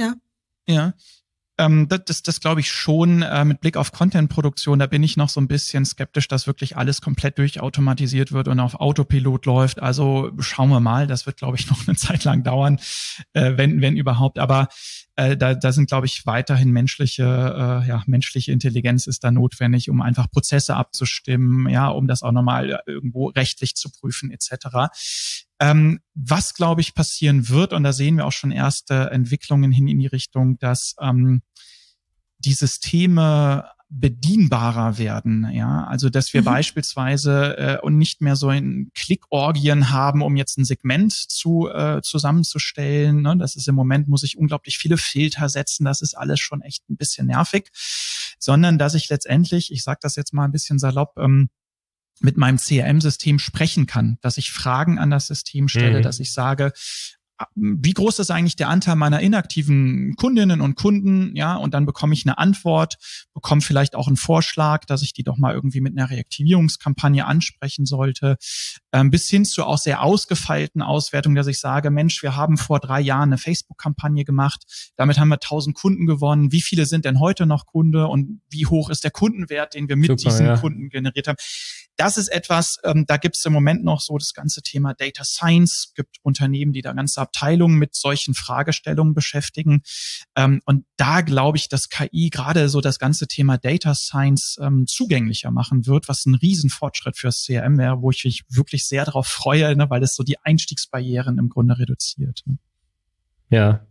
Das glaube ich schon, mit Blick auf Content-Produktion, da bin ich noch so ein bisschen skeptisch, dass wirklich alles komplett durchautomatisiert wird und auf Autopilot läuft. Also schauen wir mal, das wird, glaube ich, noch eine Zeit lang dauern, wenn überhaupt. Aber da sind, glaube ich, weiterhin menschliche Intelligenz ist da notwendig, um einfach Prozesse abzustimmen, um das auch nochmal irgendwo rechtlich zu prüfen etc. Was, glaube ich, passieren wird, und da sehen wir auch schon erste Entwicklungen hin in die Richtung, dass die Systeme bedienbarer werden, ja, also dass wir beispielsweise und nicht mehr so in Klickorgien haben, um jetzt ein Segment zusammenzustellen, ne? Das ist im Moment, muss ich unglaublich viele Filter setzen, das ist alles schon echt ein bisschen nervig, sondern dass ich letztendlich, ich sage das jetzt mal ein bisschen salopp, mit meinem CRM-System sprechen kann, dass ich Fragen an das System stelle, dass ich sage, wie groß ist eigentlich der Anteil meiner inaktiven Kundinnen und Kunden, ja, und dann bekomme ich eine Antwort, bekomme vielleicht auch einen Vorschlag, dass ich die doch mal irgendwie mit einer Reaktivierungskampagne ansprechen sollte, bis hin zu auch sehr ausgefeilten Auswertungen, dass ich sage, Mensch, wir haben vor 3 Jahren eine Facebook-Kampagne gemacht, damit haben wir 1000 Kunden gewonnen, wie viele sind denn heute noch Kunde und wie hoch ist der Kundenwert, den wir mit diesen Kunden generiert haben. Das ist etwas, da gibt es im Moment noch so das ganze Thema Data Science, gibt Unternehmen, die da ganze Abteilungen mit solchen Fragestellungen beschäftigen. Und da glaube ich, dass KI gerade so das ganze Thema Data Science zugänglicher machen wird, was ein Riesenfortschritt fürs CRM wäre, wo ich mich wirklich sehr darauf freue, ne, weil es so die Einstiegsbarrieren im Grunde reduziert. Ne? Ja.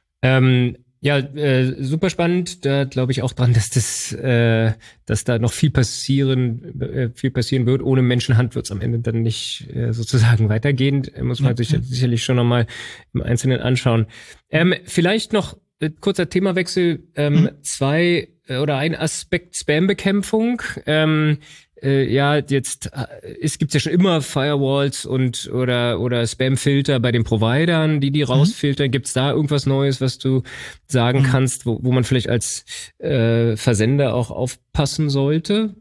Super spannend. Da glaube ich auch dran, dass dass da noch viel passieren wird. Ohne Menschenhand wird es am Ende dann nicht sozusagen weitergehen. Muss man sich sicherlich schon nochmal im Einzelnen anschauen. Vielleicht noch kurzer Themawechsel. Ein Aspekt Spam-Bekämpfung. Gibt's ja schon immer Firewalls oder Spam-Filter bei den Providern, die rausfiltern. Gibt's da irgendwas Neues, was du sagen kannst, wo man vielleicht als Versender auch aufpassen sollte?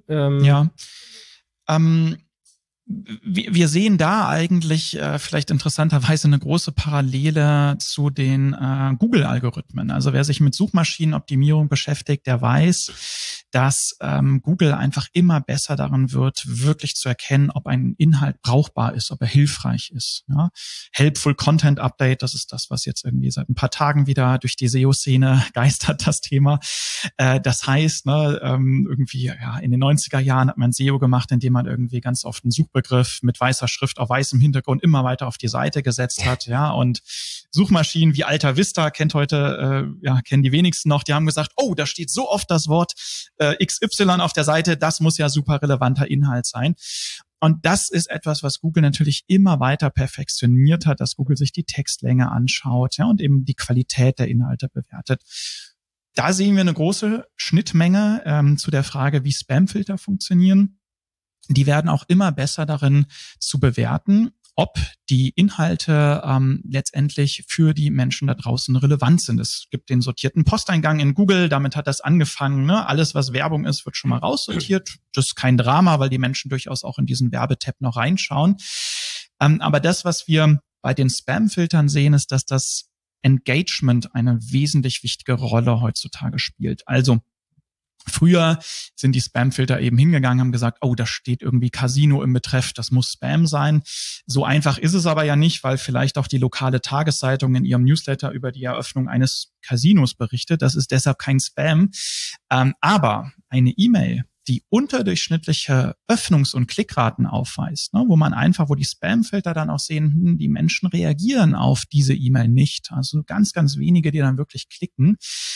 Wir sehen da eigentlich vielleicht interessanterweise eine große Parallele zu den Google-Algorithmen. Also wer sich mit Suchmaschinenoptimierung beschäftigt, der weiß, dass Google einfach immer besser darin wird, wirklich zu erkennen, ob ein Inhalt brauchbar ist, ob er hilfreich ist. Ja? Helpful Content Update, das ist das, was jetzt irgendwie seit ein paar Tagen wieder durch die SEO-Szene geistert, das Thema. Das heißt, irgendwie in den 90er Jahren hat man SEO gemacht, indem man irgendwie ganz oft einen Suchbegriff mit weißer Schrift auf weißem Hintergrund immer weiter auf die Seite gesetzt hat, ja, und Suchmaschinen wie Alta Vista kennen die wenigsten noch, die haben gesagt, oh, da steht so oft das Wort XY auf der Seite, das muss ja super relevanter Inhalt sein. Und das ist etwas, was Google natürlich immer weiter perfektioniert hat, dass Google sich die Textlänge anschaut, ja, und eben die Qualität der Inhalte bewertet. Da sehen wir eine große Schnittmenge zu der Frage, wie Spamfilter funktionieren. Die werden auch immer besser darin zu bewerten, ob die Inhalte letztendlich für die Menschen da draußen relevant sind. Es gibt den sortierten Posteingang in Google, damit hat das angefangen. Ne? Alles, was Werbung ist, wird schon mal raussortiert. Das ist kein Drama, weil die Menschen durchaus auch in diesen Werbetab noch reinschauen. Aber das, was wir bei den Spam-Filtern sehen, ist, dass das Engagement eine wesentlich wichtige Rolle heutzutage spielt. Also früher sind die Spam-Filter eben hingegangen, haben gesagt, oh, da steht irgendwie Casino im Betreff, das muss Spam sein. So einfach ist es aber ja nicht, weil vielleicht auch die lokale Tageszeitung in ihrem Newsletter über die Eröffnung eines Casinos berichtet. Das ist deshalb kein Spam. Aber eine E-Mail, die unterdurchschnittliche Öffnungs- und Klickraten aufweist, ne, wo die Spam-Filter dann auch sehen, die Menschen reagieren auf diese E-Mail nicht. Also ganz, ganz wenige, die dann wirklich klicken.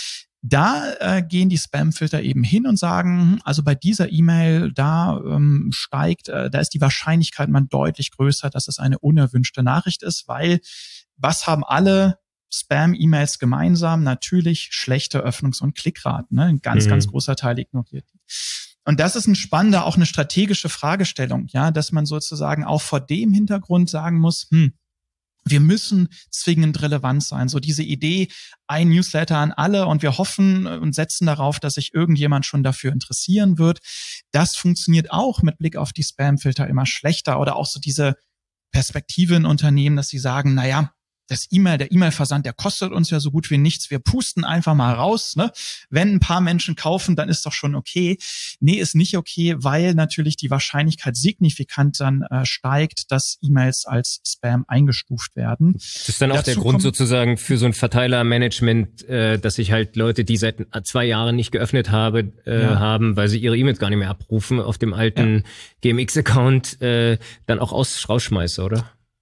Da gehen die Spam-Filter eben hin und sagen, also bei dieser E-Mail, da ist die Wahrscheinlichkeit mal deutlich größer, dass es eine unerwünschte Nachricht ist, weil was haben alle Spam-E-Mails gemeinsam? Natürlich schlechte Öffnungs- und Klickraten, ne? Ein ganz, ganz großer Teil ignoriert. Und das ist auch eine strategische Fragestellung, ja, dass man sozusagen auch vor dem Hintergrund sagen muss, wir müssen zwingend relevant sein. So diese Idee, ein Newsletter an alle und wir hoffen und setzen darauf, dass sich irgendjemand schon dafür interessieren wird. Das funktioniert auch mit Blick auf die Spamfilter immer schlechter oder auch so diese Perspektive in Unternehmen, dass sie sagen, naja, der E-Mail-Versand, der kostet uns ja so gut wie nichts. Wir pusten einfach mal raus, ne? Wenn ein paar Menschen kaufen, dann ist doch schon okay. Nee, ist nicht okay, weil natürlich die Wahrscheinlichkeit signifikant dann steigt, dass E-Mails als Spam eingestuft werden. Das ist dann auch der Grund sozusagen für so ein Verteilermanagement, dass sich halt Leute, die seit 2 Jahren nicht geöffnet haben, weil sie ihre E-Mails gar nicht mehr abrufen, auf dem alten GMX-Account dann auch rausschmeiße, oder?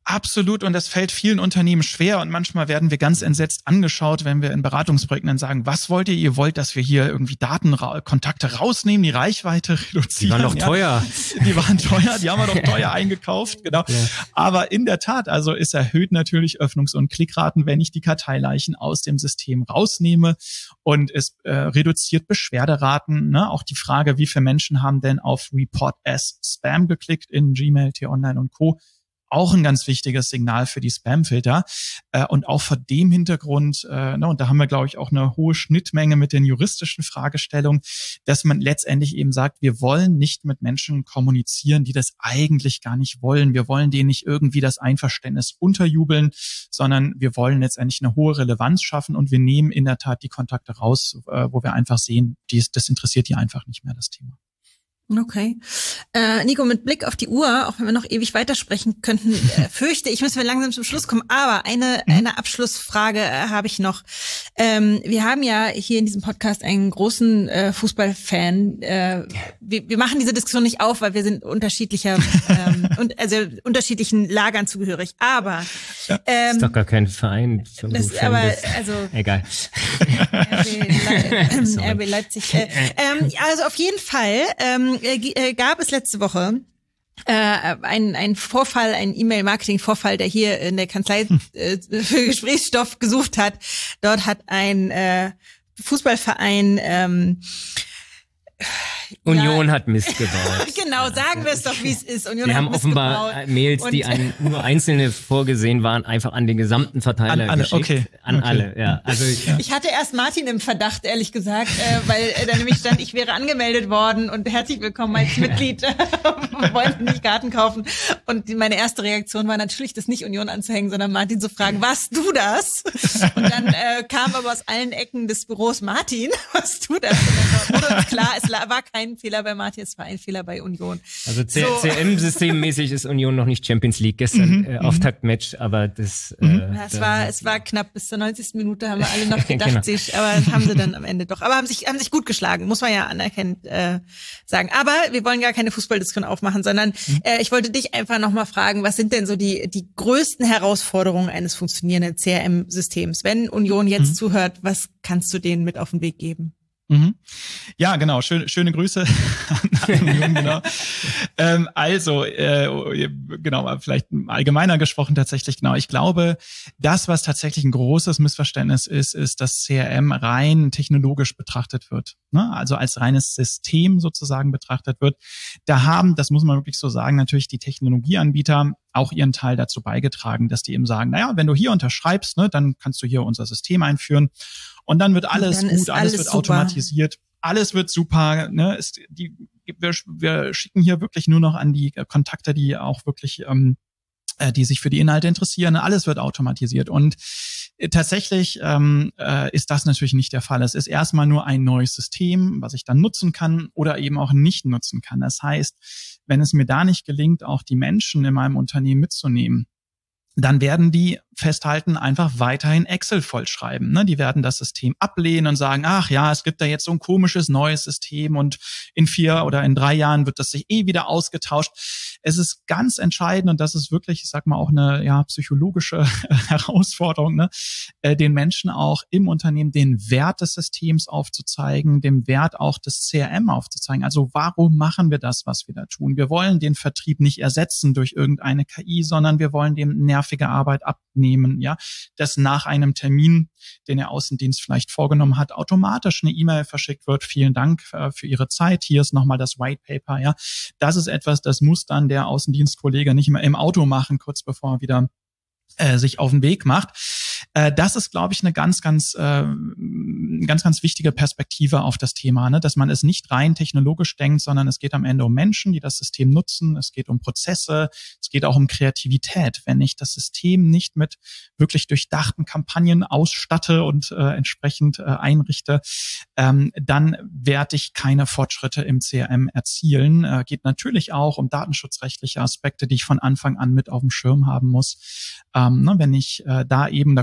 Absolut, und das fällt vielen Unternehmen schwer und manchmal werden wir ganz entsetzt angeschaut, wenn wir in Beratungsprojekten dann sagen, was wollt ihr? Ihr wollt, dass wir hier irgendwie Kontakte rausnehmen, die Reichweite reduzieren. Die waren doch teuer. Die waren teuer, die haben wir doch teuer eingekauft, genau. Ja. Aber in der Tat, also es erhöht natürlich Öffnungs- und Klickraten, wenn ich die Karteileichen aus dem System rausnehme, und es reduziert Beschwerderaten, ne? Auch die Frage, wie viele Menschen haben denn auf Report as Spam geklickt in Gmail, T-Online und Co., auch ein ganz wichtiges Signal für die Spamfilter. Und auch vor dem Hintergrund, und da haben wir, glaube ich, auch eine hohe Schnittmenge mit den juristischen Fragestellungen, dass man letztendlich eben sagt, wir wollen nicht mit Menschen kommunizieren, die das eigentlich gar nicht wollen. Wir wollen denen nicht irgendwie das Einverständnis unterjubeln, sondern wir wollen letztendlich eine hohe Relevanz schaffen, und wir nehmen in der Tat die Kontakte raus, wo wir einfach sehen, das interessiert die einfach nicht mehr, das Thema. Okay. Nico, mit Blick auf die Uhr, auch wenn wir noch ewig weitersprechen könnten, fürchte ich, müssen wir langsam zum Schluss kommen. Aber eine Abschlussfrage habe ich noch. Wir haben ja hier in diesem Podcast einen großen Fußballfan. Wir machen diese Diskussion nicht auf, weil wir sind unterschiedlicher und also unterschiedlichen Lagern zugehörig. Aber ist doch gar kein Verein. Egal. RB Leipzig. Also auf jeden Fall gab es letzte Woche ein Vorfall, ein E-Mail-Marketing-Vorfall, der hier in der Kanzlei für Gesprächsstoff gesucht hat. Dort hat ein Fußballverein Union hat Mist gebaut. Genau, sagen wir es doch, wie es ist. Union wir hat haben Mist offenbar gebaut. Mails, die nur einzelne vorgesehen waren, einfach an den gesamten Verteiler alle, geschickt. Okay. An alle, ja. Also ich hatte erst Martin im Verdacht, ehrlich gesagt, weil da nämlich stand, ich wäre angemeldet worden und herzlich willkommen als Mitglied. Wollen nicht Karten kaufen. Und meine erste Reaktion war natürlich, das nicht Union anzuhängen, sondern Martin zu fragen, warst du das? Und dann kam aber aus allen Ecken des Büros, Martin, warst du das? Und dann wurde klar, es war kein Fehler bei Martin, es war ein Fehler bei Union. Also CM-systemmäßig ist Union noch nicht Champions League. Gestern Auftaktmatch, aber das... es war knapp, bis zur 90. Minute haben wir alle noch gedacht, genau. Aber haben sie dann am Ende doch. Aber haben sich gut geschlagen, muss man ja anerkennend sagen. Aber wir wollen gar keine Fußballdiskussion aufmachen, sondern ich wollte dich einfach nochmal fragen, was sind denn so die größten Herausforderungen eines funktionierenden CRM-Systems? Wenn Union jetzt zuhört, was kannst du denen mit auf den Weg geben? Ja, genau. Schöne Grüße an Union, genau. Genau, vielleicht allgemeiner gesprochen tatsächlich, genau. Ich glaube, das, was tatsächlich ein großes Missverständnis ist, dass CRM rein technologisch betrachtet wird, ne? Also als reines System sozusagen betrachtet wird. Da haben, das muss man wirklich so sagen, natürlich die Technologieanbieter auch ihren Teil dazu beigetragen, dass die eben sagen, naja, wenn du hier unterschreibst, ne, dann kannst du hier unser System einführen. Und dann wird alles gut, alles wird super automatisiert, alles wird super. Ne? Wir schicken hier wirklich nur noch an die Kontakte, die auch wirklich, die sich für die Inhalte interessieren. Alles wird automatisiert. Und tatsächlich ist das natürlich nicht der Fall. Es ist erstmal nur ein neues System, was ich dann nutzen kann oder eben auch nicht nutzen kann. Das heißt, wenn es mir da nicht gelingt, auch die Menschen in meinem Unternehmen mitzunehmen, dann werden die festhalten, einfach weiterhin Excel vollschreiben. Ne? Die werden das System ablehnen und sagen, ach ja, es gibt da jetzt so ein komisches neues System und in 4 oder in 3 Jahren wird das sich wieder ausgetauscht. Es ist ganz entscheidend, und das ist wirklich, ich sag mal, auch eine psychologische Herausforderung, ne? Den Menschen auch im Unternehmen den Wert des Systems aufzuzeigen, den Wert auch des CRM aufzuzeigen. Also warum machen wir das, was wir da tun? Wir wollen den Vertrieb nicht ersetzen durch irgendeine KI, sondern wir wollen dem nervige Arbeit abnehmen, ja, dass nach einem Termin, den der Außendienst vielleicht vorgenommen hat, automatisch eine E-Mail verschickt wird. Vielen Dank für Ihre Zeit. Hier ist nochmal das White Paper, ja. Das ist etwas, das muss dann der Außendienstkollege nicht mehr im Auto machen, kurz bevor er wieder sich auf den Weg macht. Das ist, glaube ich, eine ganz wichtige Perspektive auf das Thema, ne? Dass man es nicht rein technologisch denkt, sondern es geht am Ende um Menschen, die das System nutzen. Es geht um Prozesse. Es geht auch um Kreativität. Wenn ich das System nicht mit wirklich durchdachten Kampagnen ausstatte und entsprechend einrichte, dann werde ich keine Fortschritte im CRM erzielen. Geht natürlich auch um datenschutzrechtliche Aspekte, die ich von Anfang an mit auf dem Schirm haben muss. Wenn ich da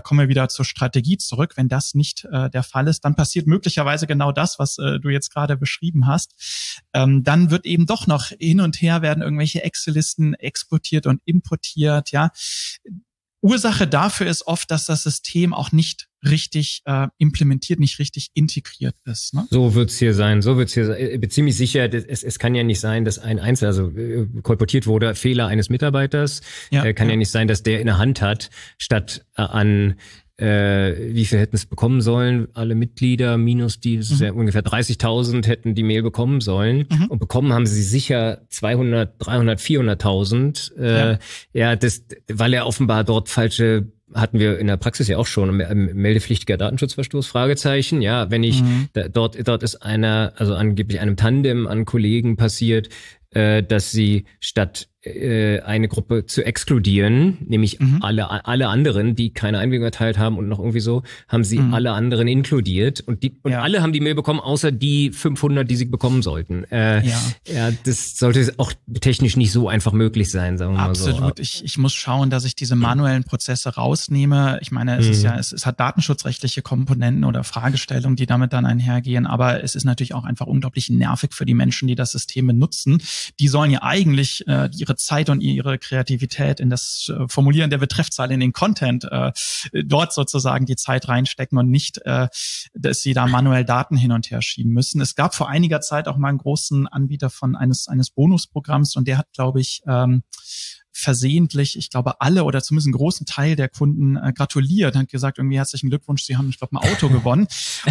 kommen wir wieder zur Strategie zurück. Wenn das nicht der Fall ist, dann passiert möglicherweise genau das, was du jetzt gerade beschrieben hast. Dann wird eben doch noch hin und her werden irgendwelche Excel-Listen exportiert und importiert, ja. Ursache dafür ist oft, dass das System auch nicht richtig implementiert, nicht richtig integriert ist. Ne? So wird's hier sein. Ich bin ziemlich sicher, es kann ja nicht sein, dass ein Einzelner, also kolportiert wurde, Fehler eines Mitarbeiters, kann ja nicht sein, dass der in der Hand hat, statt an wie viel hätten es bekommen sollen? Alle Mitglieder minus die, das ist ja ungefähr 30.000 hätten die Mail bekommen sollen. Und bekommen haben sie sicher 200, 300, 400.000. Weil er offenbar dort falsche, hatten wir in der Praxis ja auch schon, meldepflichtiger Datenschutzverstoß, Fragezeichen. Ja, wenn ich, dort ist also angeblich einem Tandem an Kollegen passiert, dass sie statt eine Gruppe zu exkludieren, nämlich alle anderen, die keine Einwilligung erteilt haben und noch irgendwie so, haben sie alle anderen inkludiert und alle haben die Mail bekommen, außer die 500, die sie bekommen sollten. Das sollte auch technisch nicht so einfach möglich sein, sagen wir mal so. Absolut. Ich muss schauen, dass ich diese manuellen Prozesse rausnehme. Ich meine, es hat datenschutzrechtliche Komponenten oder Fragestellungen, die damit dann einhergehen, aber es ist natürlich auch einfach unglaublich nervig für die Menschen, die das System benutzen. Die sollen ja eigentlich ihre Zeit und ihre Kreativität in das Formulieren der Betreffzeile in den Content dort sozusagen die Zeit reinstecken und nicht, dass sie da manuell Daten hin und her schieben müssen. Es gab vor einiger Zeit auch mal einen großen Anbieter von eines Bonusprogramms und der hat, glaube ich, versehentlich, ich glaube, alle oder zumindest einen großen Teil der Kunden gratuliert und hat gesagt, irgendwie herzlichen Glückwunsch, Sie haben, ich glaube, ein Auto gewonnen.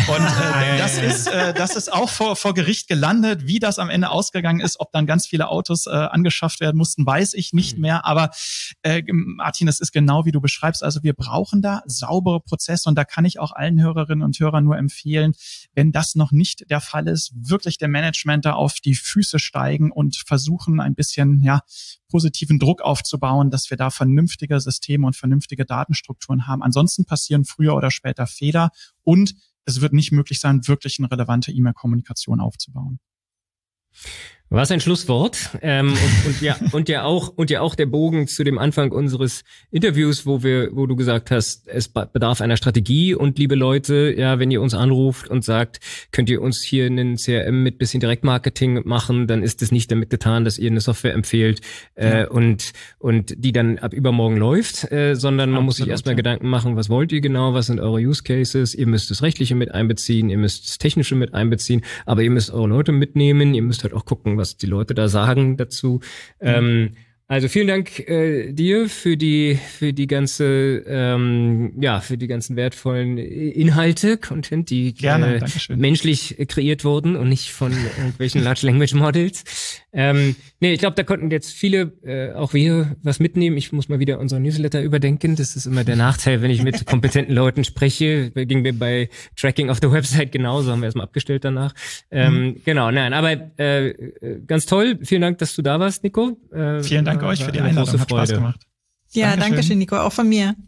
Und das ist auch vor Gericht gelandet. Wie das am Ende ausgegangen ist, ob dann ganz viele Autos angeschafft werden mussten, weiß ich nicht mehr. Aber Martin, das ist genau wie du beschreibst. Also wir brauchen da saubere Prozesse und da kann ich auch allen Hörerinnen und Hörern nur empfehlen, wenn das noch nicht der Fall ist, wirklich dem Management da auf die Füße steigen und versuchen, ein bisschen positiven Druck aufzubauen, dass wir da vernünftige Systeme und vernünftige Datenstrukturen haben. Ansonsten passieren früher oder später Fehler und es wird nicht möglich sein, wirklich eine relevante E-Mail-Kommunikation aufzubauen. Was ein Schlusswort. Und ja auch der Bogen zu dem Anfang unseres Interviews, wo du gesagt hast, es bedarf einer Strategie und liebe Leute, ja, wenn ihr uns anruft und sagt, könnt ihr uns hier einen CRM mit bisschen Direktmarketing machen, dann ist es nicht damit getan, dass ihr eine Software empfehlt und die dann ab übermorgen läuft, sondern man muss sich erstmal Gedanken machen, was wollt ihr genau, was sind eure Use Cases, ihr müsst das Rechtliche mit einbeziehen, ihr müsst das Technische mit einbeziehen, aber ihr müsst eure Leute mitnehmen, ihr müsst halt auch gucken, was die Leute da sagen dazu. Also vielen Dank dir für die ganze für die ganzen wertvollen Inhalte, Content, die menschlich kreiert wurden und nicht von irgendwelchen Large Language Models. Ich glaube, da konnten jetzt viele, auch wir, was mitnehmen. Ich muss mal wieder unseren Newsletter überdenken. Das ist immer der Nachteil, wenn ich mit kompetenten Leuten spreche. Ging mir bei Tracking auf der Website genauso, haben wir erstmal abgestellt danach. Aber ganz toll. Vielen Dank, dass du da warst, Nico. Vielen Dank euch für die Einladung, hat Spaß gemacht. Ja, danke schön, Nico, auch von mir.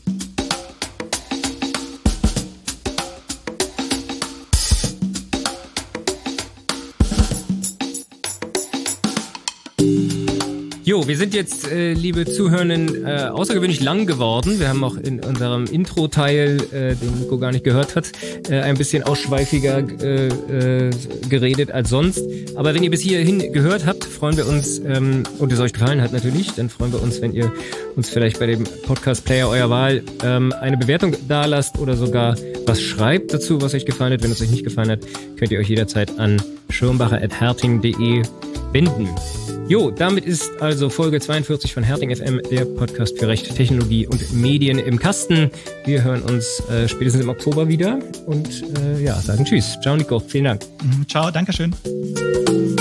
Jo, wir sind jetzt, liebe Zuhörenden, außergewöhnlich lang geworden. Wir haben auch in unserem Intro-Teil, den Nico gar nicht gehört hat, ein bisschen ausschweifiger geredet als sonst. Aber wenn ihr bis hierhin gehört habt, freuen wir uns, und es euch gefallen hat natürlich, dann freuen wir uns, wenn ihr uns vielleicht bei dem Podcast-Player eurer Wahl eine Bewertung dalasst oder sogar was schreibt dazu, was euch gefallen hat. Wenn es euch nicht gefallen hat, könnt ihr euch jederzeit an schirmbacher@herting.de wenden. Jo, damit ist also Folge 42 von Herting FM, der Podcast für Recht, Technologie und Medien im Kasten. Wir hören uns spätestens im Oktober wieder und sagen Tschüss. Ciao, Nico. Vielen Dank. Ciao, Dankeschön.